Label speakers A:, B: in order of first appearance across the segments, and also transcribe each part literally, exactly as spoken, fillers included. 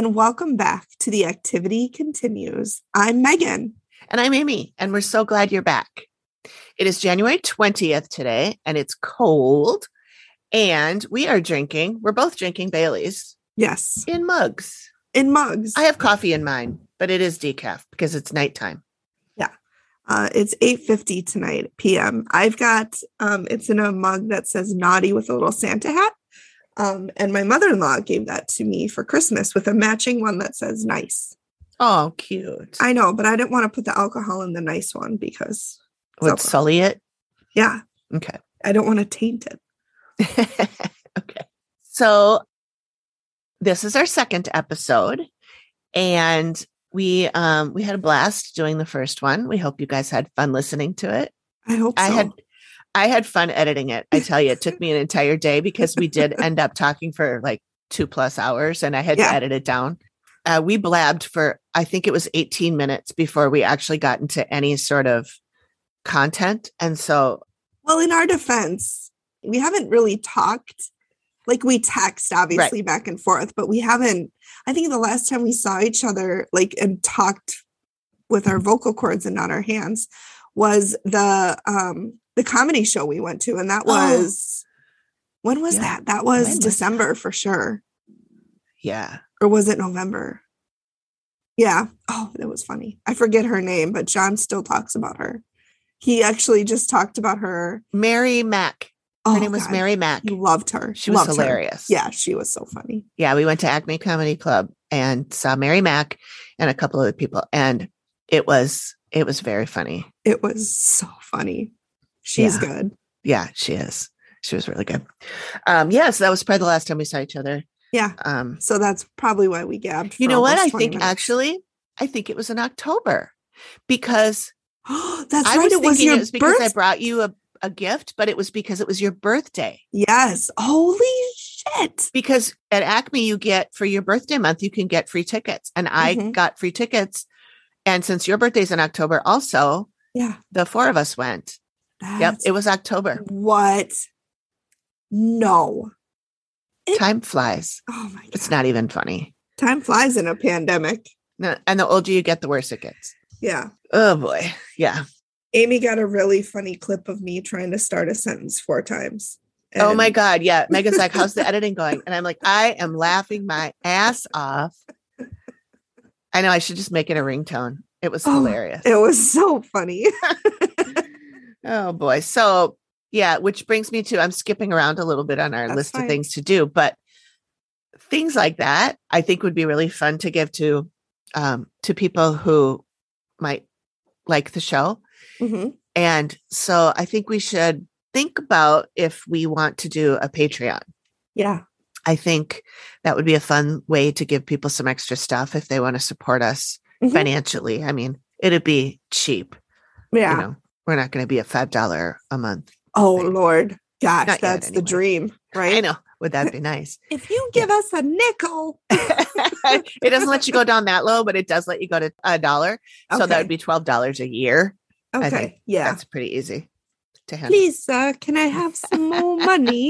A: and welcome back to The Activity Continues. I'm Megan.
B: And I'm Amy, and we're so glad you're back. It is January twentieth today, and it's cold, and we are drinking, we're both drinking Baileys.
A: Yes.
B: In mugs.
A: In mugs.
B: I have coffee in mine, but it is decaf because it's nighttime.
A: Yeah. Uh, it's eight fifty tonight p m. I've got, um, it's in a mug that says naughty with a little Santa hat. Um, and my mother-in-law gave that to me for Christmas with a matching one that says nice.
B: Oh, cute.
A: I know, but I didn't want to put the alcohol in the nice one because
B: would sully it?
A: Yeah.
B: Okay.
A: I don't want to taint
B: it. Okay. So this is our second episode, and we um we had a blast doing the first one. We hope you guys had fun listening to it.
A: I hope so.
B: I had I had fun editing it. I tell you, it took me an entire day because we did end up talking for like two plus hours, and I had yeah. to edit it down. Uh, we blabbed for, I think it was eighteen minutes before we actually got into any sort of content. And so,
A: well, in our defense, we haven't really talked. Like we text obviously right. back and forth, but we haven't, I think the last time we saw each other like and talked with our vocal cords and not our hands was the, um, the comedy show we went to. And that was, oh. when was yeah. that? That was when December was that? For sure.
B: Yeah.
A: Or was it November? Yeah. Oh, that was funny. I forget her name, but John still talks about her. He actually just talked about her.
B: Mary Mack. Her oh, name was God. Mary Mack.
A: He loved her.
B: She was
A: loved
B: hilarious.
A: Her. Yeah, she was so funny.
B: Yeah, we went to Acme Comedy Club and saw Mary Mack and a couple other people. And it was, it was very funny.
A: It was so funny. She's
B: yeah.
A: good.
B: Yeah, she is. She was really good. Um, yeah, so that was probably the last time we saw each other.
A: Yeah. Um, so that's probably why we gabbed.
B: You know what? I think minutes. actually, I think it was in October because
A: that's
B: I
A: right.
B: Was
A: it was your
B: it was because
A: birth-
B: I brought you a, a gift, but it was because it was your birthday.
A: Yes. Holy shit.
B: Because at Acme, you get for your birthday month, you can get free tickets. And I mm-hmm. got free tickets. And since your birthday's in October also,
A: yeah,
B: the four of us went. That's yep. It was October.
A: What? No.
B: It, Time flies.
A: Oh my God.
B: It's not even funny.
A: Time flies in a pandemic.
B: No, and the older you get, the worse it gets.
A: Yeah.
B: Oh boy. Yeah.
A: Amy got a really funny clip of me trying to start a sentence four times.
B: And oh my God. Yeah. Megan's like, how's the editing going? And I'm like, I am laughing my ass off. I know I should just make it a ringtone. It was oh, hilarious.
A: It was so funny.
B: Oh boy. So yeah, which brings me to, I'm skipping around a little bit on our That's list fine. Of things to do, but things like that, I think would be really fun to give to, um, to people who might like the show.
A: Mm-hmm.
B: And so I think we should think about if we want to do a Patreon.
A: Yeah.
B: I think that would be a fun way to give people some extra stuff if they want to support us mm-hmm. financially. I mean, it'd be cheap.
A: Yeah.
B: You know, we're not going to be a five dollars a month.
A: Oh, thing. Lord. Gosh,
B: not
A: that's
B: yet,
A: the
B: anyway.
A: dream, right?
B: I know. Would that be nice?
A: If you give yeah. us a nickel.
B: It doesn't let you go down that low, but it does let you go to a dollar. Okay. So that would be twelve dollars a year.
A: Okay.
B: I think
A: yeah.
B: That's pretty easy to handle.
A: Please, sir, can I have some more money?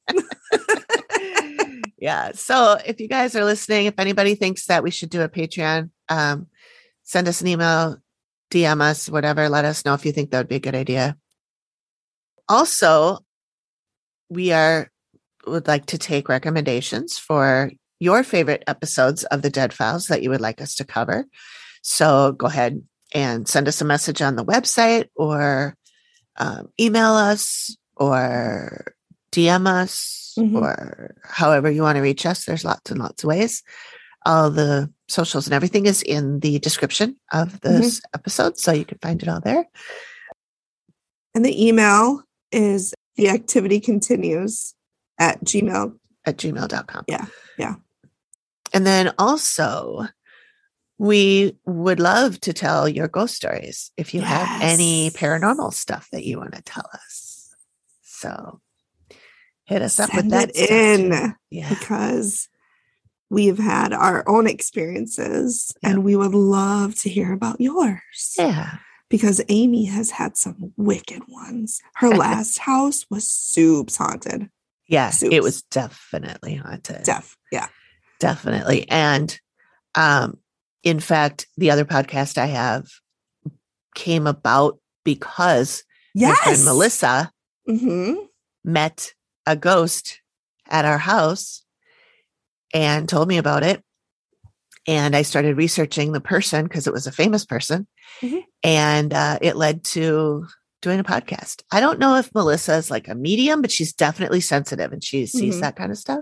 B: Yeah. So if you guys are listening, if anybody thinks that we should do a Patreon, um, send us an email, D M us, whatever. Let us know if you think that would be a good idea. Also, we are would like to take recommendations for your favorite episodes of the Dead Files that you would like us to cover. So go ahead and send us a message on the website or um, email us or D M us mm-hmm. or however you want to reach us. There's lots and lots of ways. All the socials and everything is in the description of this mm-hmm. episode. So you can find it all there.
A: And the email is the activity continues at gmail
B: at gmail dot com.
A: Yeah. Yeah.
B: And then also we would love to tell your ghost stories if you yes. have any paranormal stuff that you want to tell us. So hit us
A: Send
B: up with that
A: it in
B: yeah.
A: because we've had our own experiences yeah. and we would love to hear about yours.
B: Yeah.
A: Because Amy has had some wicked ones. Her last house was soups haunted.
B: Yeah,
A: Soups.
B: It was definitely haunted.
A: Def, yeah.
B: Definitely. And Um, in fact, the other podcast I have came about because
A: yes.
B: my friend Melissa
A: mm-hmm.
B: met a ghost at our house and told me about it. And I started researching the person because it was a famous person. Mm-hmm. And uh, it led to doing a podcast. I don't know if Melissa is like a medium, but she's definitely sensitive and she sees mm-hmm. that kind of stuff.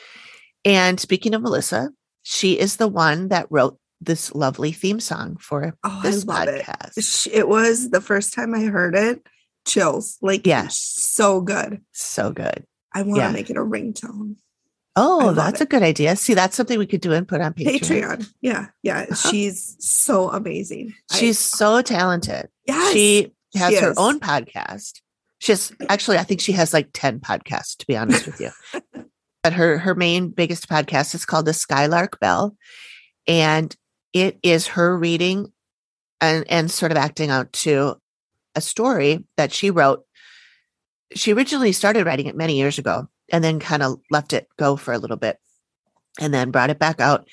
B: And speaking of Melissa, she is the one that wrote this lovely theme song for
A: oh,
B: this
A: I love
B: podcast.
A: It. It was the first time I heard it. Chills. Like, yeah. So good.
B: So good.
A: I want to yeah. make it a ringtone.
B: Oh, that's it. a good idea. See, that's something we could do and put on Patreon.
A: Patreon. Yeah. Yeah. Uh-huh. She's so amazing.
B: She's I, so talented.
A: Yes,
B: she has
A: she
B: her
A: is.
B: own podcast. She's actually, I think she has like ten podcasts, to be honest with you. But her, her main biggest podcast is called The Skylark Bell. And it is her reading and, and sort of acting out to a story that she wrote. She originally started writing it many years ago and then kind of left it go for a little bit and then brought it back out.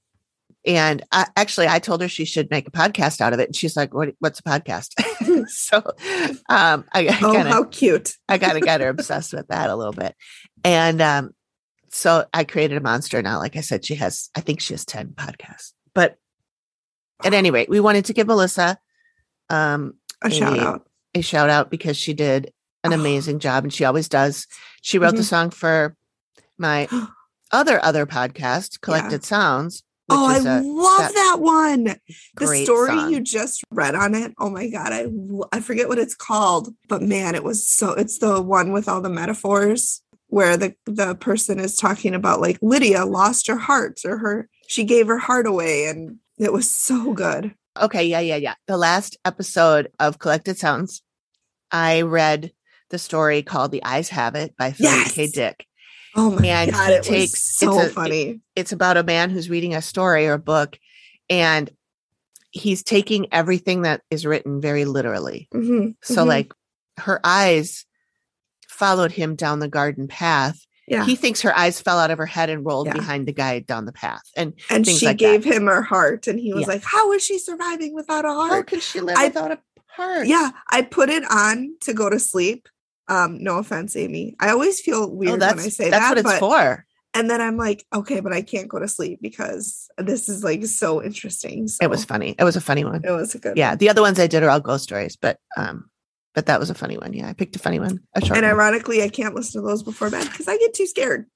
B: And I, actually, I told her she should make a podcast out of it. And she's like, what, what's a podcast? so um, I, I
A: oh,
B: kinda,
A: how cute.
B: I got to get her obsessed with that a little bit. And um, so I created a monster now. Like I said, she has, I think she has ten podcasts. But at any rate, we wanted to give Melissa um,
A: a, a shout out.
B: A shout out because she did an amazing job and she always does. She wrote mm-hmm. the song for my other, other podcast, Collected yeah. Sounds.
A: Oh, I a, love that, that one. The story
B: song.
A: You just read on it. Oh my God. I, I forget what it's called, but man, it was so, it's the one with all the metaphors where the, the person is talking about like Lydia lost her heart or her, she gave her heart away. And it was so good.
B: Okay. Yeah. Yeah. Yeah. The last episode of Collected Sounds, I read the story called The Eyes Have It by Philip
A: yes.
B: K. Dick.
A: Oh my
B: and
A: God,
B: he
A: it
B: takes,
A: was so
B: it's a,
A: funny.
B: It, it's about a man who's reading a story or a book and he's taking everything that is written very literally.
A: Mm-hmm.
B: So
A: mm-hmm.
B: like her eyes followed him down the garden path.
A: Yeah.
B: He thinks her eyes fell out of her head and rolled
A: yeah.
B: behind the guy down the path. And,
A: and
B: things
A: she
B: like
A: gave
B: that.
A: him her heart and he was
B: yeah.
A: like, how is she surviving without a heart?
B: How could she live
A: I,
B: without a heart?
A: Yeah. I put it on to go to sleep. Um, no offense, Amy. I always feel weird
B: oh,
A: when I say
B: that's
A: that.
B: That's what it's
A: but,
B: for.
A: And then I'm like, okay, but I can't go to sleep because this is like so interesting. So
B: it was funny. It was a funny one.
A: It was a good
B: yeah.
A: one.
B: The other ones I did are all ghost stories, but um, but that was a funny one. Yeah, I picked a funny one. A short
A: and
B: one.
A: ironically, I can't listen to those before bed because I get too scared.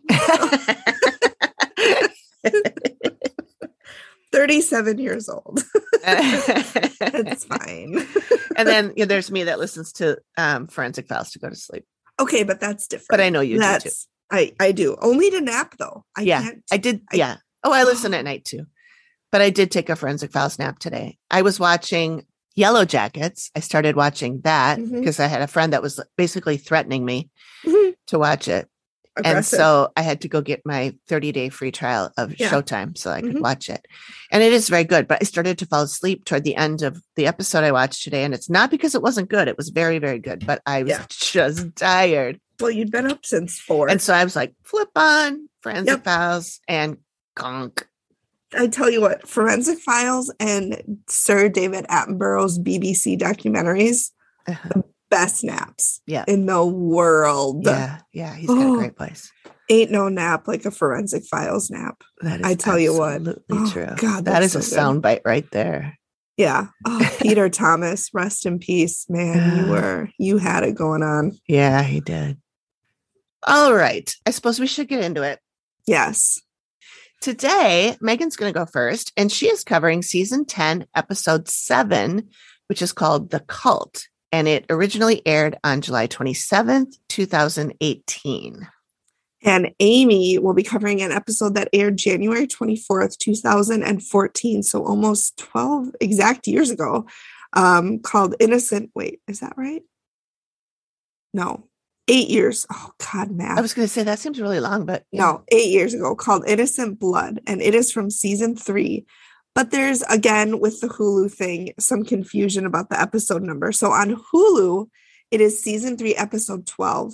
A: thirty-seven years old. It's fine.
B: And then you know, there's me that listens to um, Forensic Files to go to sleep.
A: Okay, but that's different.
B: But I know you
A: that's,
B: do too.
A: I, I do. Only to nap though. I
B: yeah,
A: can't.
B: I did.
A: I,
B: yeah. Oh, I listen at night too. But I did take a Forensic Files nap today. I was watching Yellow Jackets. I started watching that because mm-hmm. I had a friend that was basically threatening me mm-hmm. to watch it. Aggressive. And so I had to go get my thirty day free trial of yeah. Showtime so I could mm-hmm. watch it. And it is very good, but I started to fall asleep toward the end of the episode I watched today. And it's not because it wasn't good. It was very, very good, but I was yeah. just tired.
A: Well, you'd been up since four.
B: And so I was like, flip on Forensic yep. Files and conk.
A: I tell you what, Forensic Files and Sir David Attenborough's B B C documentaries, uh-huh. the best naps
B: yeah.
A: in the world.
B: Yeah, yeah, he's got oh, a great place.
A: Ain't no nap like a Forensic Files nap.
B: That is
A: I tell you what.
B: Absolutely true.
A: Oh, God,
B: that is
A: so
B: a soundbite right there.
A: Yeah. Oh, Peter Thomas, rest in peace, man. You were, you had it going on.
B: Yeah, he did. All right. I suppose we should get into it.
A: Yes.
B: Today, Megan's going to go first, and she is covering season ten, episode seven, which is called The Cult. And it originally aired on July twenty-seventh, twenty eighteen.
A: And Amy will be covering an episode that aired January twenty-fourth, twenty fourteen. So almost twelve exact years ago, um, called Innocent. Wait, is that right? No. Eight years. Oh, God, math.
B: I was going to say that seems really long, but.
A: Yeah. No, eight years ago, called Innocent Blood. And it is from season three. But there's, again, with the Hulu thing, some confusion about the episode number. So on Hulu, it is season three, episode twelve.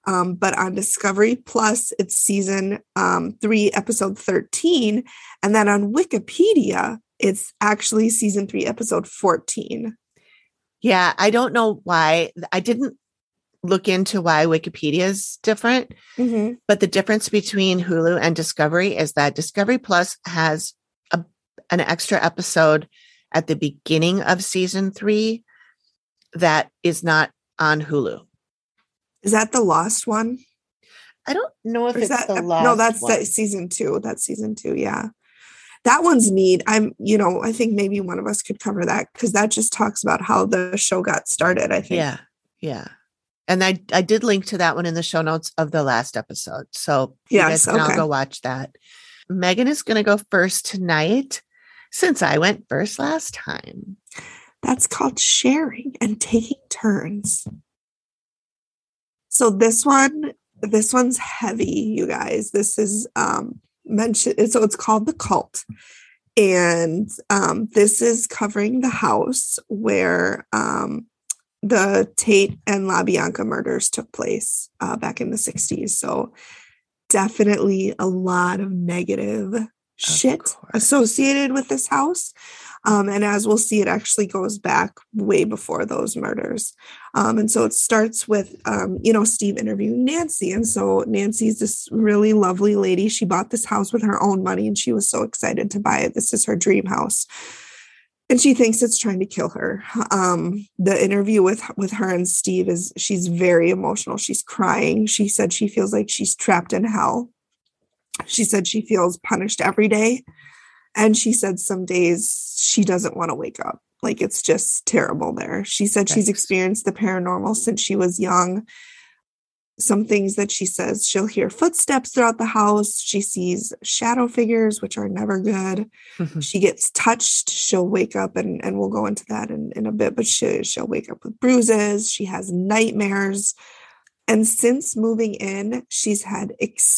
A: Um, but on Discovery Plus, it's season um, three, episode thirteen. And then on Wikipedia, it's actually season three, episode fourteen.
B: Yeah, I don't know why. I didn't look into why Wikipedia is different,
A: Mm-hmm.
B: but the difference between Hulu and Discovery is that Discovery Plus has a, an extra episode at the beginning of season three that is not on Hulu.
A: Is that the Lost one?
B: I don't know if
A: Or is
B: it's
A: that
B: the last
A: no, that's
B: one.
A: that season two. That's season two. Yeah. That one's neat. I'm, you know, I think maybe one of us could cover that because that just talks about how the show got started, I think.
B: Yeah. Yeah. And I, I did link to that one in the show notes of the last episode. So you
A: Yes,
B: guys can
A: okay.
B: all go watch that. Megan is going to go first tonight since I went first last time.
A: That's called sharing and taking turns. So this one, this one's heavy, you guys. This is um mentioned. So it's called The Cult. And um, this is covering the house where um, the Tate and LaBianca murders took place uh, back in the sixties. So definitely a lot of negative of shit
B: course.
A: associated with this house. Um, and as we'll see, it actually goes back way before those murders. Um, and so it starts with, um, you know, Steve interviewing Nancy. And so Nancy's this really lovely lady. She bought this house with her own money and she was so excited to buy it. This is her dream house. And she thinks it's trying to kill her. Um, the interview with, with her and Steve is, she's very emotional. She's crying. She said she feels like she's trapped in hell. She said she feels punished every day. And she said some days she doesn't want to wake up. Like it's just terrible there. She said she's experienced the paranormal since she was young. Some things that she says, she'll hear footsteps throughout the house. She sees shadow figures, which are never good. She gets touched. She'll wake up and, and we'll go into that in, in a bit, but she, she'll wake up with bruises. She has nightmares. And since moving in, she's had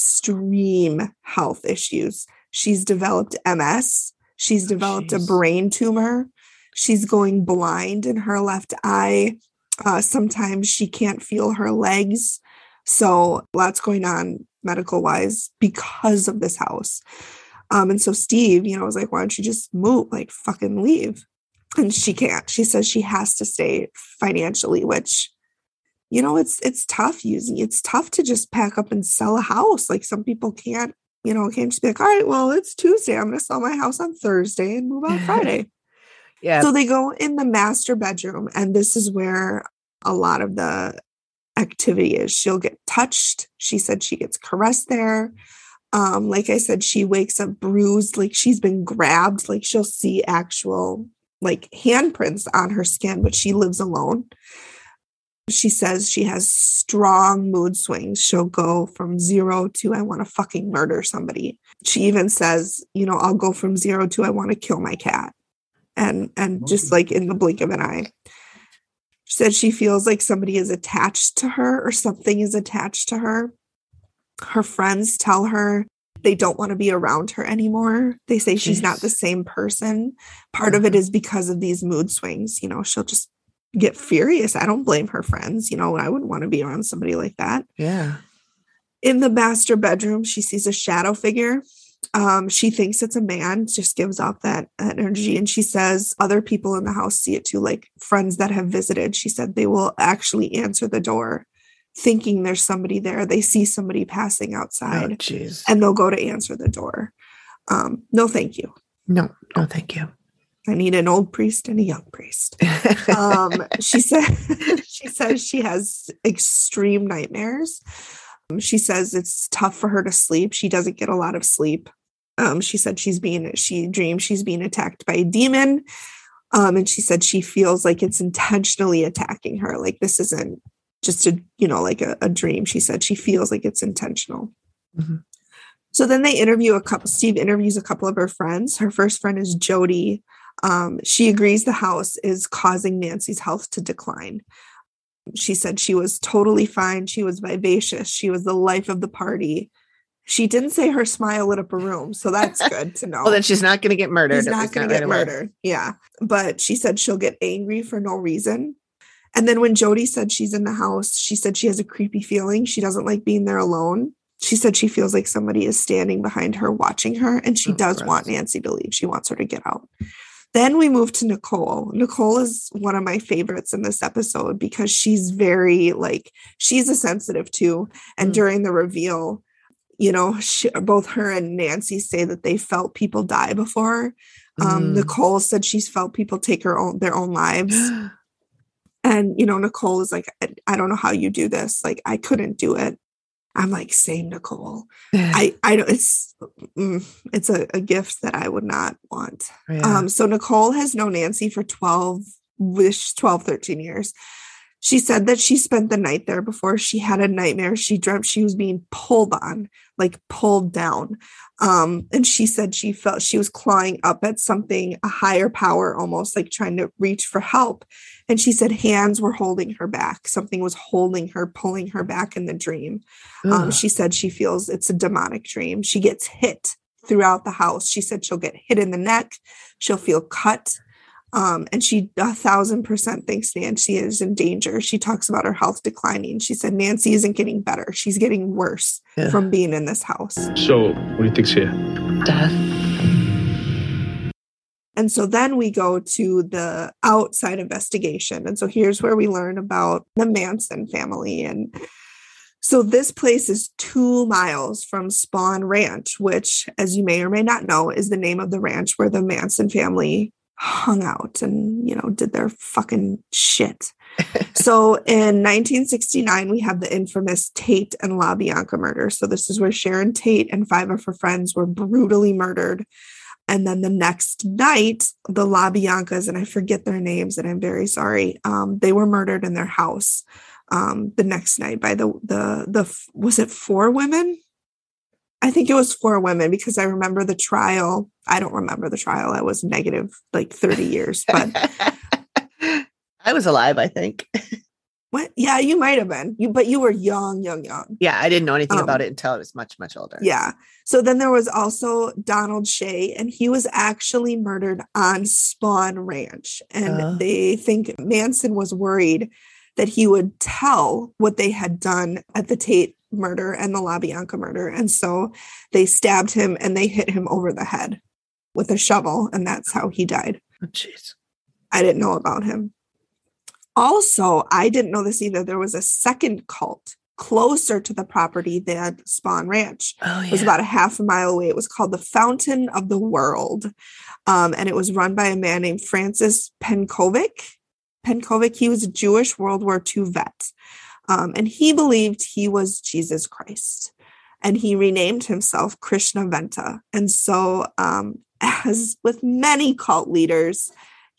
A: extreme health issues. She's developed M S. She's developed oh, a brain tumor. She's going blind in her left eye. Uh, sometimes she can't feel her legs. So lots going on medical wise because of this house. Um, and so Steve, you know, was like, why don't you just move, like fucking leave? And she can't. She says she has to stay financially, which, you know, it's it's tough using. It's tough to just pack up and sell a house. Like some people can't. You know, can't just be like, all right, well, it's Tuesday. I'm going to sell my house on Thursday and move out Friday.
B: Yeah.
A: So they go in the master bedroom, and this is where a lot of the activity is. She'll get touched. She said she gets caressed there. Um, like I said, she wakes up bruised, like she's been grabbed. Like she'll see actual like handprints on her skin, but she lives alone. She says she has strong mood swings. She'll go from zero to I want to fucking murder somebody. She even says, you know, I'll go from zero to I want to kill my cat. And and just like in the blink of an eye. She said she feels like somebody is attached to her or something is attached to her. Her friends tell her they don't want to be around her anymore. They say Jeez. She's not the same person. Part mm-hmm. of it is because of these mood swings. You know, she'll just get furious. I don't blame her friends. You know, I wouldn't want to be around somebody like that.
B: Yeah.
A: In the master bedroom, she sees a shadow figure. Um, she thinks it's a man, just gives off that, that energy. And she says other people in the house see it too, like friends that have visited. She said they will actually answer the door thinking there's somebody there. They see somebody passing outside
B: oh,
A: and they'll go to answer the door. Um, no, thank you.
B: No, no, thank you.
A: I need an old priest and a young priest. Um, she said, she says she has extreme nightmares. Um, she says it's tough for her to sleep. She doesn't get a lot of sleep. Um, she said she's being, she dreams she's being attacked by a demon. Um, and she said she feels like it's intentionally attacking her. Like this isn't just a, you know, like a, a dream. She said she feels like it's intentional. Mm-hmm. So then they interview a couple, Steve interviews a couple of her friends. Her first friend is Jody. Um, she agrees the house is causing Nancy's health to decline. She said she was totally fine. She was vivacious. She was the life of the party. She didn't say her smile lit up a room. So that's good to know.
B: Well, then she's not going to get murdered.
A: She's not going to get murdered. Yeah. But she said she'll get angry for no reason. And then when Jody said she's in the house, she said she has a creepy feeling. She doesn't like being there alone. She said she feels like somebody is standing behind her watching her, and she oh, does gross. want Nancy to leave. She wants her to get out. Then we move to Nicole. Nicole is one of my favorites in this episode because she's very like, she's a sensitive too. And mm. during the reveal, you know, she, both her and Nancy say that they felt people die before. Um, mm. Nicole said she's felt people take her own, their own lives. And, you know, Nicole is like, I, I don't know how you do this. Like, I couldn't do it. I'm like, same, Nicole. I, I don't, it's, mm, it's a, a gift that I would not want. Yeah. Um, so Nicole has known Nancy for twelve, wish twelve, thirteen years. She said that she spent the night there before she had a nightmare. She dreamt she was being pulled on, like pulled down. Um, and she said she felt she was clawing up at something, a higher power, almost like trying to reach for help. And she said hands were holding her back. Something was holding her, pulling her back in the dream. Um, she said she feels it's a demonic dream. She gets hit throughout the house. She said she'll get hit in the neck. She'll feel cut. Um, and she a thousand percent thinks Nancy is in danger. She talks about her health declining. She said Nancy isn't getting better. She's getting worse yeah. from being in this house.
C: So what do you think's here?
B: Death.
A: And so then we go to the outside investigation. And so here's where we learn about the Manson family. And so this place is two miles from Spahn Ranch, which, as you may or may not know, is the name of the ranch where the Manson family hung out and, you know, did their fucking shit. So in nineteen sixty-nine, we have the infamous Tate and LaBianca murder. So this is where Sharon Tate and five of her friends were brutally murdered. And then the next night, the LaBiancas, and I forget their names, and I'm very sorry, um, they were murdered in their house um, the next night by the, the, the, was it four women? I think it was four women because I remember the trial. I don't remember the trial. I was negative like thirty years, but
B: I was alive, I think.
A: What? Yeah, you might have been. You, but you were young, young, young.
B: Yeah, I didn't know anything
A: um,
B: about it until I was much, much older.
A: Yeah. So then there was also Donald Shea, and he was actually murdered on Spahn Ranch. And uh. they think Manson was worried that he would tell what they had done at the Tate murder and the LaBianca murder. And so they stabbed him and they hit him over the head with a shovel. And that's how he died.
B: Oh, jeez.
A: I didn't know about him. Also, I didn't know this either. There was a second cult closer to the property than Spahn Ranch.
B: Oh, yeah.
A: It was about a half a mile away. It was called the Fountain of the World. Um, and it was run by a man named Francis Penkovic. Penkovic, he was a Jewish World War Two vet. Um, and he believed he was Jesus Christ. And he renamed himself Krishna Venta. And so, um, as with many cult leaders,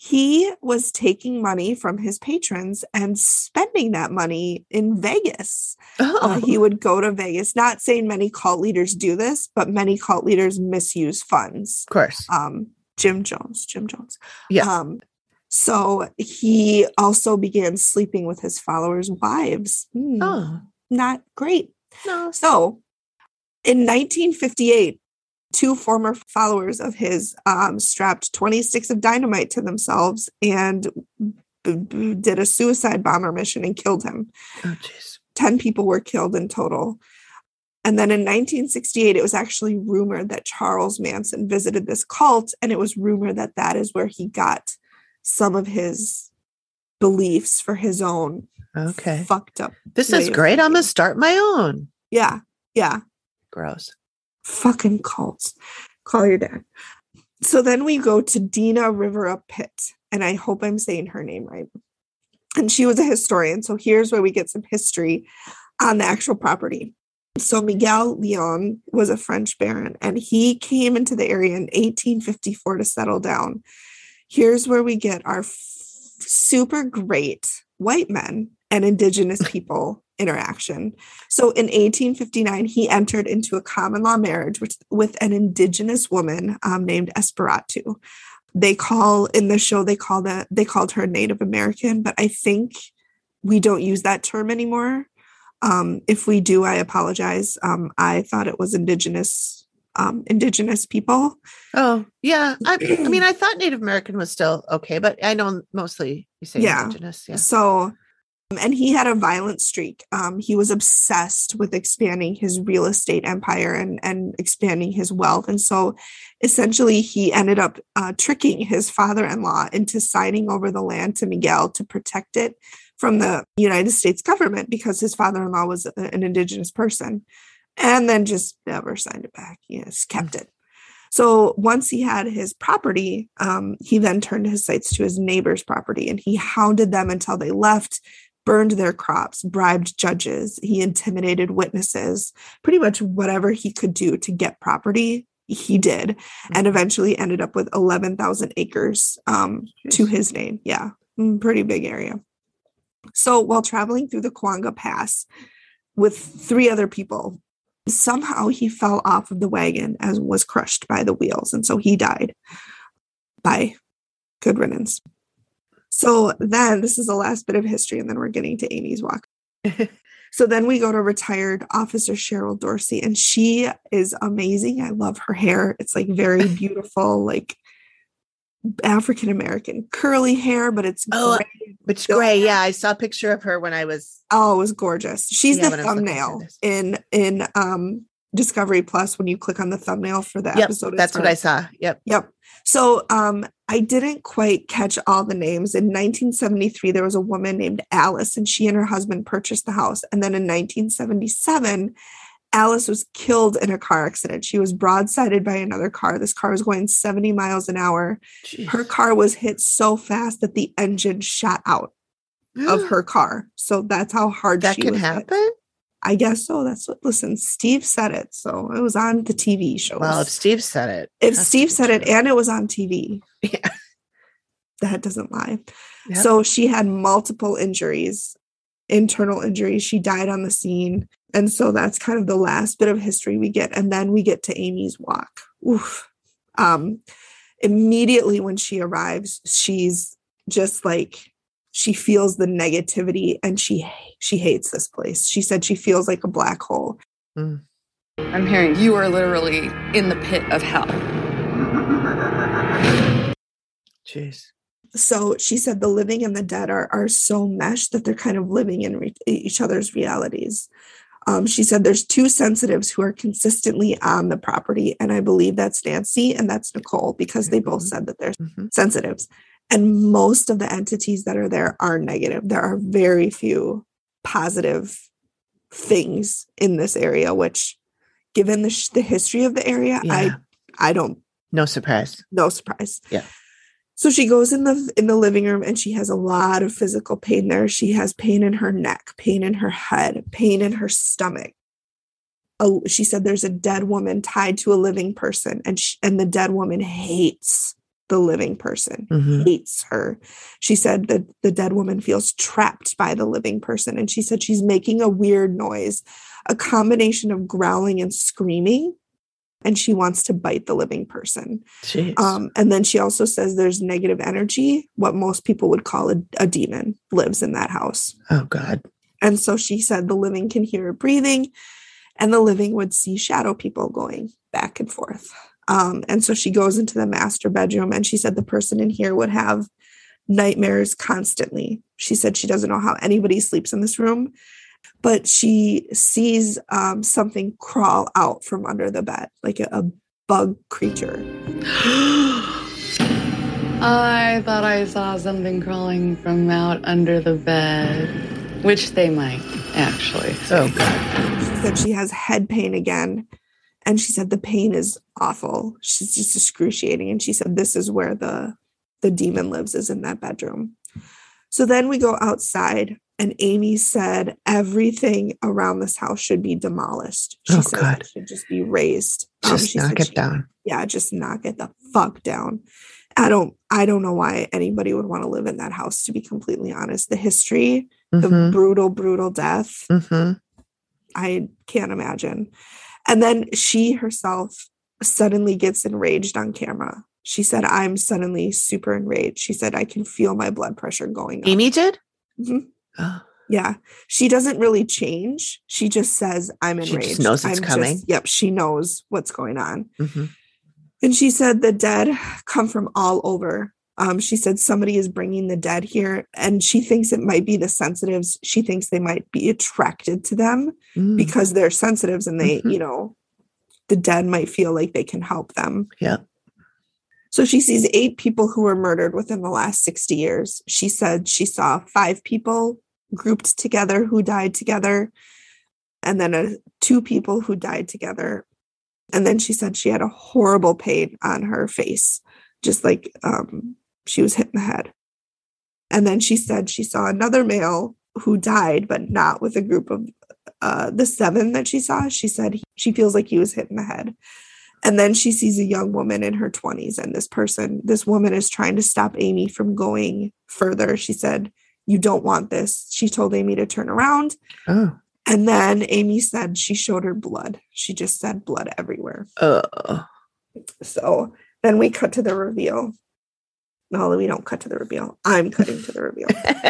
A: he was taking money from his patrons and spending that money in Vegas. Oh. Uh, he would go to Vegas. Not saying many cult leaders do this, but many cult leaders misuse funds.
B: Of course.
A: Um, Jim Jones, Jim Jones.
B: Yeah.
A: Um, so he also began sleeping with his followers' wives. Hmm,
B: oh.
A: Not great.
B: No.
A: So in nineteen fifty-eight, two former followers of his um, strapped twenty sticks of dynamite to themselves and b- b- did a suicide bomber mission and killed him.
B: Oh, jeez.
A: ten people were killed in total. And then in nineteen sixty-eight, it was actually rumored that Charles Manson visited this cult, and it was rumored that that is where he got some of his beliefs for his own
B: okay
A: fucked up.
B: This is great. I'm going to start my own.
A: Yeah. Yeah.
B: Gross.
A: Fucking cults. Call your dad. So then we go to Dina Rivera Pitt, and I hope I'm saying her name right. And she was a historian. So here's where we get some history on the actual property. So Miguel Leon was a French baron, and he came into the area in eighteen fifty-four to settle down. Here's where we get our f- super great white men and indigenous people interaction. So in eighteen fifty-nine, he entered into a common law marriage with, with an indigenous woman um, named Esperatu. They call in the show, they call that they called her Native American, but I think we don't use that term anymore. Um, if we do, I apologize. Um, I thought it was indigenous um, indigenous people.
B: Oh, yeah. I, I mean, I thought Native American was still okay, but I know mostly you say
A: yeah.
B: indigenous. Yeah.
A: So And he had a violent streak. Um, he was obsessed with expanding his real estate empire and, and expanding his wealth. And so essentially he ended up uh, tricking his father-in-law into signing over the land to Miguel to protect it from the United States government because his father-in-law was an indigenous person, and then just never signed it back. He just kept it. So once he had his property, um, he then turned his sights to his neighbor's property, and he hounded them until they left, burned their crops, bribed judges. He intimidated witnesses, pretty much whatever he could do to get property, he did, and eventually ended up with eleven thousand acres um, to his name. Yeah, pretty big area. So while traveling through the Coanga Pass with three other people, somehow he fell off of the wagon and was crushed by the wheels. And so he died by good riddance. So then this is the last bit of history, and then we're getting to Amy's walk. So then we go to retired Officer Cheryl Dorsey, and she is amazing. I love her hair. It's like very beautiful, like African-American curly hair, but it's
B: oh,
A: gray.
B: It's gray. Yeah, I saw a picture of her when I was.
A: Oh, it was gorgeous. She's
B: yeah,
A: the thumbnail in in um Discovery Plus when you click on the thumbnail for the
B: yep,
A: episode.
B: That's what I saw. Yep.
A: Yep. So um, I didn't quite catch all the names. In nineteen seventy-three, there was a woman named Alice, and she and her husband purchased the house. And then in nineteen seventy-seven, Alice was killed in a car accident. She was broadsided by another car. This car was going seventy miles an hour. Jeez. Her car was hit so fast that the engine shot out of her car. So that's how hard
B: that
A: she
B: can
A: was
B: happen.
A: Hit. I guess so. That's what, listen, Steve said it. So it was on the T V show.
B: Well, if Steve said it.
A: If Steve said true. it and it was on T V.
B: Yeah.
A: That doesn't lie.
B: Yep.
A: So she had multiple injuries, internal injuries. She died on the scene. And so that's kind of the last bit of history we get. And then we get to Amy's walk. Oof. Um, immediately when she arrives, she's just like, she feels the negativity, and she she hates this place. She said she feels like a black hole.
C: Mm. I'm hearing you are literally in the pit of hell.
B: Jeez.
A: So she said the living and the dead are, are so meshed that they're kind of living in re- each other's realities. Um, she said there's two sensitives who are consistently on the property, and I believe that's Nancy and that's Nicole, because they both said that they're mm-hmm. sensitives. And most of the entities that are there are negative. There are very few positive things in this area, which, given the, sh- the history of the area, yeah. I I don't.
B: No surprise.
A: No surprise.
B: Yeah.
A: So she goes in the in the living room, and she has a lot of physical pain there. She has pain in her neck, pain in her head, pain in her stomach. Oh, she said there's a dead woman tied to a living person, and she, and the dead woman hates the living person, mm-hmm. hates her. She said that the dead woman feels trapped by the living person. And she said she's making a weird noise, a combination of growling and screaming. And she wants to bite the living person. Um, and then she also says there's negative energy, what most people would call a, a demon, lives in that house.
B: Oh, God.
A: And so she said the living can hear her breathing, and the living would see shadow people going back and forth. Um, and so she goes into the master bedroom, and she said the person in here would have nightmares constantly. She said she doesn't know how anybody sleeps in this room, but she sees um, something crawl out from under the bed, like a, a bug creature.
C: I thought I saw something crawling from out under the bed, which they might, actually.
B: Oh, God.
A: She said she has head pain again. And she said the pain is awful. She's just excruciating. And she said this is where the, the demon lives, is in that bedroom. So then we go outside, and Amy said everything around this house should be demolished. She
B: oh,
A: said
B: God.
A: It should just be razed.
B: Just
A: um,
B: knock it
A: she,
B: down.
A: Yeah, just knock it the fuck down. I don't I don't know why anybody would want to live in that house, to be completely honest. The history, mm-hmm. the brutal, brutal death,
B: mm-hmm.
A: I can't imagine. And then she herself suddenly gets enraged on camera. She said, I'm suddenly super enraged. She said, I can feel my blood pressure going up.
B: Amy did?
A: Mm-hmm.
B: Oh.
A: Yeah. She doesn't really change. She just says, I'm enraged.
B: She just knows it's
A: I'm
B: coming.
A: Just, yep. She knows what's going on.
B: Mm-hmm.
A: And she said the dead come from all over Um, she said somebody is bringing the dead here, and she thinks it might be the sensitives. She thinks they might be attracted to them
B: Mm.
A: because they're sensitives, and they,
B: Mm-hmm.
A: you know, the dead might feel like they can help them.
B: Yeah.
A: So she sees eight people who were murdered within the last sixty years. She said she saw five people grouped together who died together, and then a, two people who died together. And then she said she had a horrible pain on her face, just like um, she was hit in the head. And then she said she saw another male who died, but not with a group of uh, the seven that she saw. She said he, she feels like he was hit in the head. And then she sees a young woman in her twenties, and this person, this woman is trying to stop Amy from going further. She said, "You don't want this." She told Amy to turn around.
B: Oh.
A: And then Amy said she showed her blood. She just said blood everywhere.
B: Oh.
A: So then we cut to the reveal. No, we don't cut to the reveal. I'm cutting to the reveal.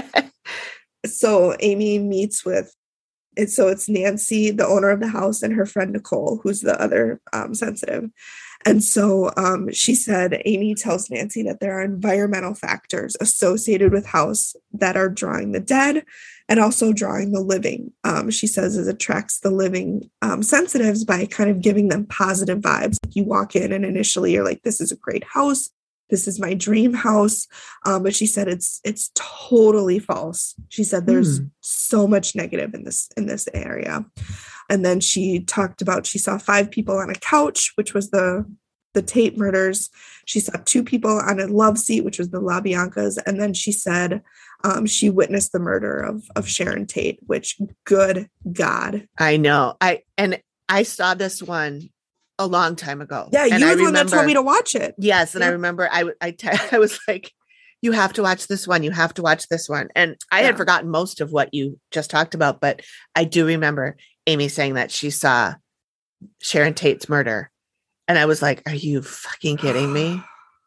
A: So Amy meets with, it's so it's Nancy, the owner of the house, and her friend Nicole, who's the other um, sensitive. And so um, she said, Amy tells Nancy that there are environmental factors associated with house that are drawing the dead and also drawing the living. Um, she says it attracts the living um, sensitives by kind of giving them positive vibes. You walk in and initially you're like, this is a great house. This is my dream house. Um, but she said it's it's totally false. She said there's
B: Hmm.
A: so much negative in this in this area. And then she talked about she saw five people on a couch, which was the the Tate murders. She saw two people on a love seat, which was the LaBiancas. And then she said um, she witnessed the murder of of Sharon Tate, which, good God.
B: I know. I and I saw this one a long time ago.
A: Yeah,
B: and
A: you
B: I
A: were the one that
B: remember,
A: told me to watch it.
B: Yes, and
A: Yeah.
B: I remember I w- I, te- I was like, you have to watch this one. You have to watch this one. And I
A: Yeah.
B: had forgotten most of what you just talked about, but I do remember Amy saying that she saw Sharon Tate's murder. And I was like, are you fucking kidding me?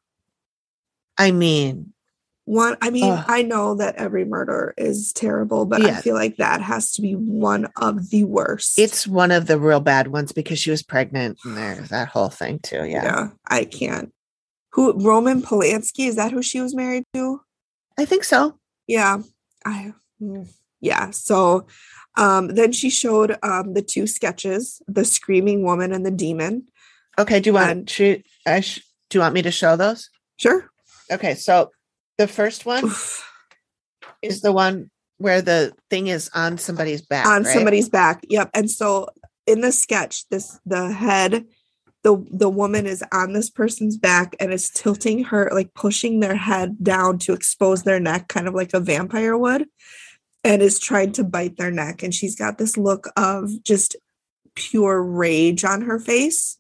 B: I mean,
A: One, I mean,
B: Ugh.
A: I know that every murder is terrible, but I
B: Yes.
A: feel like that has to be one of the worst.
B: it's one of the real bad ones because she was pregnant and there's that whole thing too. Yeah.
A: yeah, I can't. Who, Roman Polanski, is that who she was married to?
B: I think so.
A: Yeah. I mm, yeah. So um then she showed um the two sketches, the screaming woman and the demon.
B: Okay. Do you want
A: And-
B: to, I sh- do you want me to show those?
A: Sure.
B: Okay. So the first one
A: Oof.
B: is the one where the thing is on somebody's back.
A: On
B: right?
A: somebody's back. Yep. And so in the sketch, this the head, the the woman is on this person's back and is tilting her, like pushing their head down to expose their neck, kind of like a vampire would, and is trying to bite their neck. And she's got this look of just pure rage on her face.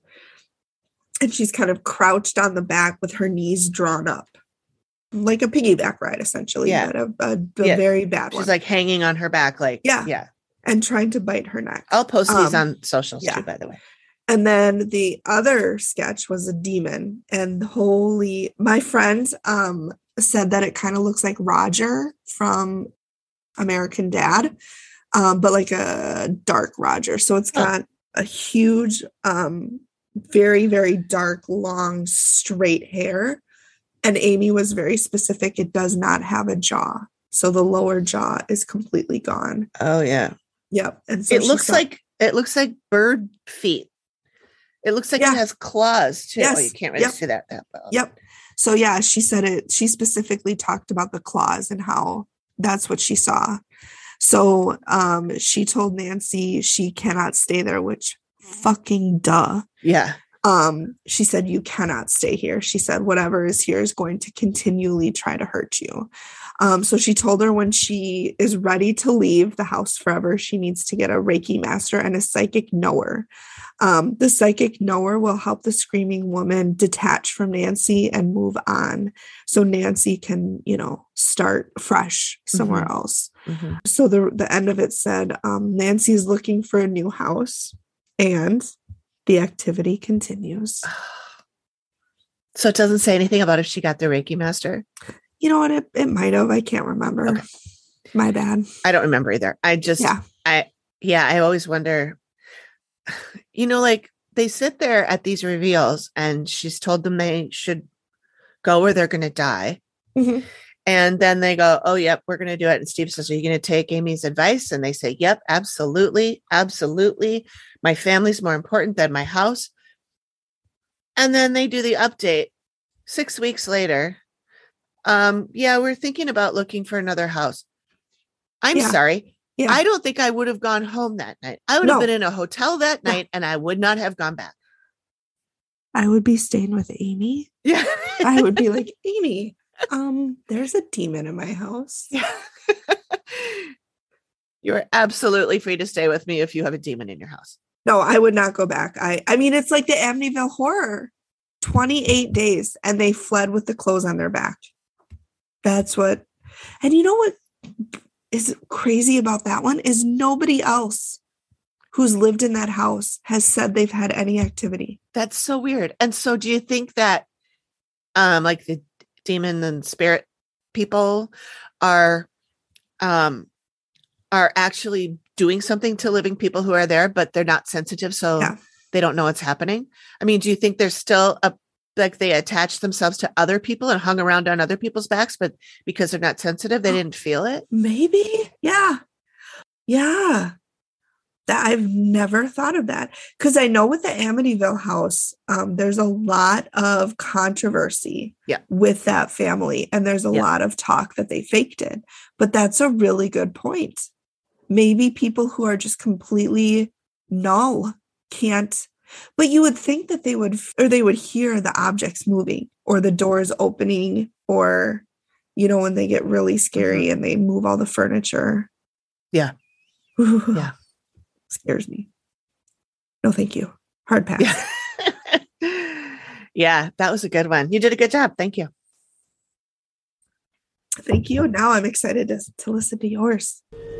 A: And she's kind of crouched on the back with her knees drawn up, like a piggyback ride, essentially.
B: Yeah.
A: But a, a, a
B: Yeah.
A: very bad
B: She's
A: one.
B: like hanging on her back. Like,
A: Yeah.
B: Yeah.
A: And trying to bite her neck.
B: I'll post these
A: Um,
B: on socials
A: yeah.
B: too, by the way.
A: And then the other sketch was a demon. And holy, my friend um, said that it kind of looks like Roger from American Dad, um, but like a dark Roger. So it's
B: Oh.
A: got a huge, um, very, very dark, long, straight hair. And Amy was very specific. It does not have a jaw. So the lower jaw is completely gone.
B: Oh yeah.
A: Yep. And so
B: it
A: she
B: looks
A: saw-
B: like it looks like bird feet. It looks like
A: Yeah.
B: it has claws too.
A: Yes.
B: Oh, you can't really
A: Yep.
B: see that that well.
A: Yep. So yeah, she said it. She specifically talked about the claws and how that's what she saw. So um, she told Nancy she cannot stay there, which fucking duh.
B: Yeah.
A: Um, she said, you cannot stay here. She said, whatever is here is going to continually try to hurt you. Um, so she told her when she is ready to leave the house forever, she needs to get a Reiki master and a psychic knower. Um, the psychic knower will help the screaming woman detach from Nancy and move on. So Nancy can, you know, start fresh somewhere
B: Mhm.
A: else.
B: Mhm.
A: So the, the end of it said, um, Nancy is looking for a new house and the activity continues.
B: So it doesn't say anything about if she got the Reiki master.
A: You know what? It, it might have. I can't remember.
B: Okay.
A: My bad.
B: I don't remember either. I just,
A: Yeah.
B: I, yeah, I always wonder, you know, like they sit there at these reveals and she's told them they should go or they're going to die.
A: Mhm.
B: And then they go, oh, yep, we're going to do it. And Steve says, are you going to take Amy's advice? And they say, yep, absolutely. Absolutely. My family's more important than my house. And then they do the update six weeks later. Um, yeah, we're thinking about looking for another house. I'm
A: Yeah.
B: sorry.
A: Yeah.
B: I don't think I would have gone home that night. I would
A: No.
B: have been in a hotel that
A: No.
B: night and I would not have gone back.
A: I would be staying with Amy.
B: Yeah.
A: I would be like, Amy, um, there's a demon in my house.
B: Yeah. You're absolutely free to stay with me if you have a demon in your house.
A: No, I would not go back. I I mean, it's like the Amityville Horror. twenty-eight days and they fled with the clothes on their back. That's what, and you know what is crazy about that one is nobody else who's lived in that house has said they've had any activity.
B: That's so weird. And so do you think that um like the demon and spirit people are um are actually doing something to living people who are there, but they're not sensitive, so
A: Yeah.
B: they don't know what's happening? I mean, do you think there's still a like they attached themselves to other people and hung around on other people's backs, but because they're not sensitive, they didn't feel it?
A: Maybe. Yeah. Yeah. That I've never thought of that. Because I know with the Amityville house, um, there's a lot of controversy
B: Yeah.
A: with that family. And there's a
B: Yeah.
A: lot of talk that they faked it. But that's a really good point. Maybe people who are just completely null can't. But you would think that they would, or they would hear the objects moving or the doors opening, or, you know, when they get really scary
B: Mhm.
A: and they move all the furniture.
B: Yeah.
A: Yeah. Scares me. No, thank you. Hard pass.
B: Yeah. Yeah, that was a good one. You did a good job. Thank you.
A: Thank you. Now I'm excited to, to listen to yours.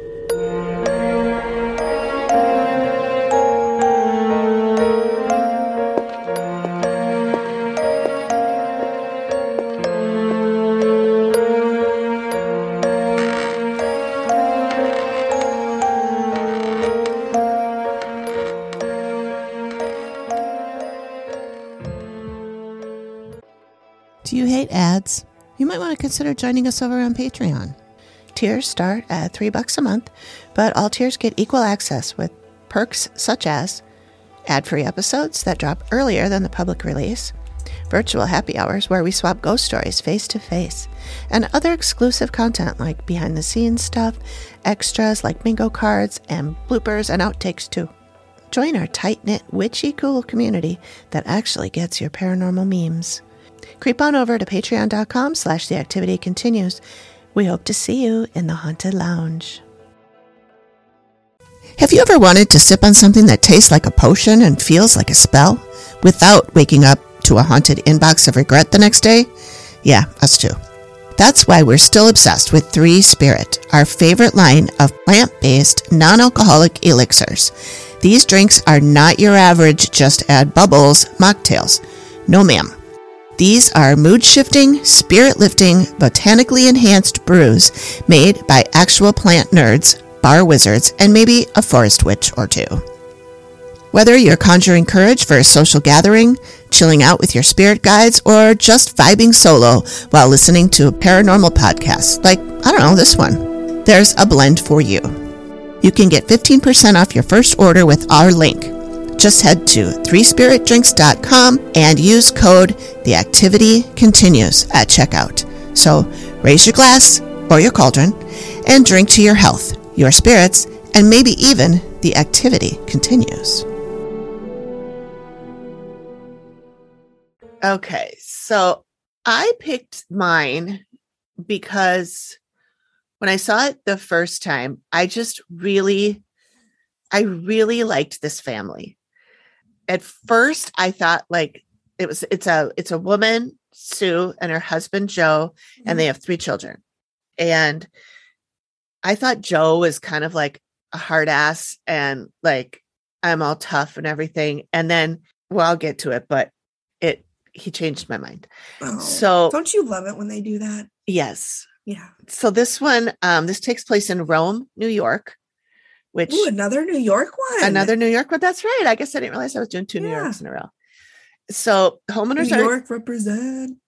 D: Do you hate ads? You might want to consider joining us over on Patreon.
B: Tiers start at three bucks a month, but all tiers get equal access with perks such as ad-free episodes that drop earlier than the public release, virtual happy hours where we swap ghost stories face to face, and other exclusive content like behind the scenes stuff, extras like bingo cards, and bloopers and outtakes too. Join our tight-knit, witchy cool community that actually gets your paranormal memes. Creep on over to patreon.com slash the activity continues. We hope to see you in the Haunted Lounge.
D: Have you ever wanted to sip on something that tastes like a potion and feels like a spell without waking up to a haunted inbox of regret the next day? Yeah, us too. That's why we're still obsessed with Three Spirit, our favorite line of plant-based, non-alcoholic elixirs. These drinks are not your average just add bubbles mocktails. No ma'am. These are mood-shifting, spirit-lifting, botanically enhanced brews made by actual plant nerds, bar wizards, and maybe a forest witch or two. Whether you're conjuring courage for a social gathering, chilling out with your spirit guides, or just vibing solo while listening to a paranormal podcast, like, I don't know, this one, there's a blend for you. You can get fifteen percent off your first order with our link. Just head to three spirit drinks dot com and use code The Activity Continues at checkout. So raise your glass or your cauldron and drink to your health, your spirits, and maybe even the activity continues.
B: Okay, so I picked mine because when I saw it the first time, I just really, I really liked this family. At first, I thought like it was, it's a, it's a woman, Sue, and her husband, Joe, and they have three children. And I thought Joe was kind of like a hard ass and like, I'm all tough and everything. And then, well, I'll get to it, but it, he changed my mind.
A: Oh,
B: So
A: don't you love it when they do that?
B: yes.
A: Yeah.
B: So this one, um, this takes place in Rome, New York, which
A: Ooh, another New York one.
B: another New York one. That's right. I guess I didn't realize I was doing two New
A: Yeah.
B: Yorks in a row. So homeowners
A: New
B: are
A: York represent.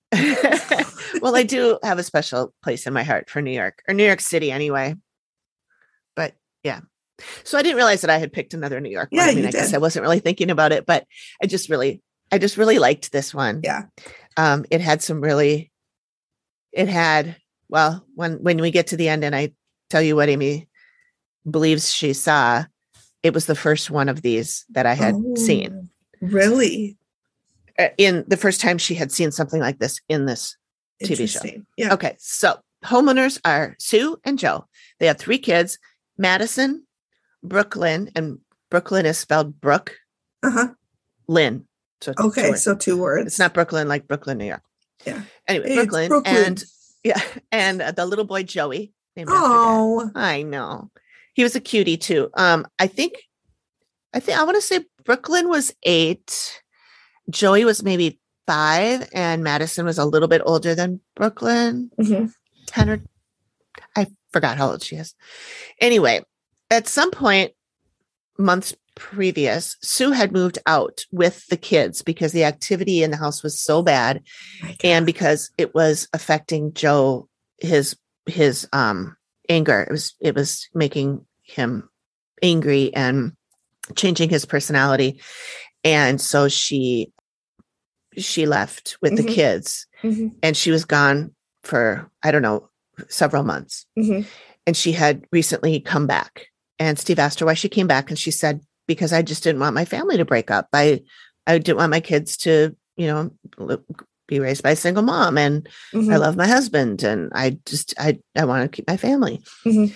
B: Well, I do have a special place in my heart for New York, or New York City anyway. But yeah. So I didn't realize that I had picked another New York one.
A: Yeah,
B: I mean,
A: you
B: I guess
A: did.
B: I wasn't really thinking about it, but I just really, I just really liked this one.
A: Yeah.
B: Um, it had some really, it had, well, when, when we get to the end and I tell you what Amy believes she saw, it was the first one of these that I had
A: Oh,
B: seen.
A: Really?
B: Uh, In the first time she had seen something like this in this T V show.
A: Interesting. Yeah.
B: Okay. So homeowners are Sue and Joe. They have three kids, Madison, Brooklyn, and Brooklyn is spelled Brook,
A: Uh-huh.
B: Lynn. So two
A: Okay.
B: words.
A: So two words.
B: It's not Brooklyn like Brooklyn, New York.
A: Yeah.
B: Anyway,
A: It's
B: Brooklyn,
A: Brooklyn.
B: and yeah, and uh, the little boy Joey. Named after
A: Oh.
B: Dad. I know. He was a cutie too. Um, I think, I think I want to say Brooklyn was eight. Joey was maybe five, and Madison was a little bit older than Brooklyn,
A: Mhm.
B: ten or I forgot how old she is. Anyway, at some point, months previous, Sue had moved out with the kids because the activity in the house was so bad,
A: My God.
B: and because it was affecting Joe, his his um anger. It was it was making him angry and changing his personality, and so she she left with
A: Mhm.
B: the kids,
A: Mhm.
B: and she was gone for I don't know several months.
A: Mhm.
B: And she had recently come back, and Steve asked her why she came back, and she said, because I just didn't want my family to break up. I I didn't want my kids to, you know, li- be raised by a single mom, and
A: Mhm.
B: I love my husband, and I just I I want to keep my family.
A: Mhm.